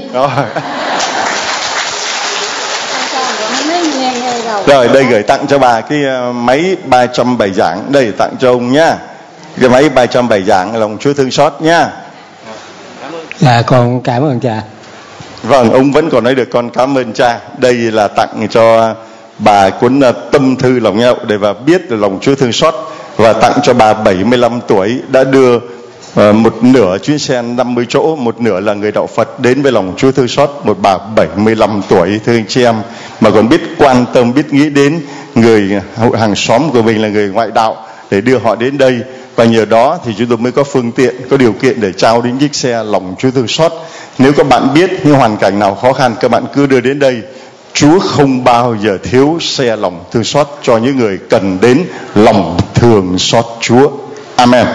Rồi, đây gửi tặng cho bà cái máy 307 giảng, đây tặng cho ông nhá. Cái máy 307 giảng lòng Chúa thương xót nhá. Dạ, con cảm ơn cha. Vâng, ông vẫn còn nói được con cảm ơn cha. Đây là tặng cho bà cuốn tâm thư lòng nhân hậu để bà biết là lòng Chúa thương xót, và tặng cho bà 75 tuổi đã đưa một nửa chuyến xe 50 chỗ, một nửa là người đạo Phật đến với lòng Chúa thương xót. Một bà 75 tuổi, thưa anh chị em, mà còn biết quan tâm, biết nghĩ đến người hàng xóm của mình là người ngoại đạo để đưa họ đến đây. Và nhờ đó thì chúng tôi mới có phương tiện, có điều kiện để trao đến chiếc xe lòng Chúa thương xót. Nếu các bạn biết những hoàn cảnh nào khó khăn, các bạn cứ đưa đến đây. Chúa không bao giờ thiếu xe lòng thương xót cho những người cần đến lòng thương xót Chúa. Amen.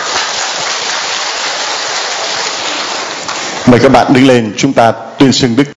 Mời các bạn đứng lên, chúng ta tuyên xưng đức.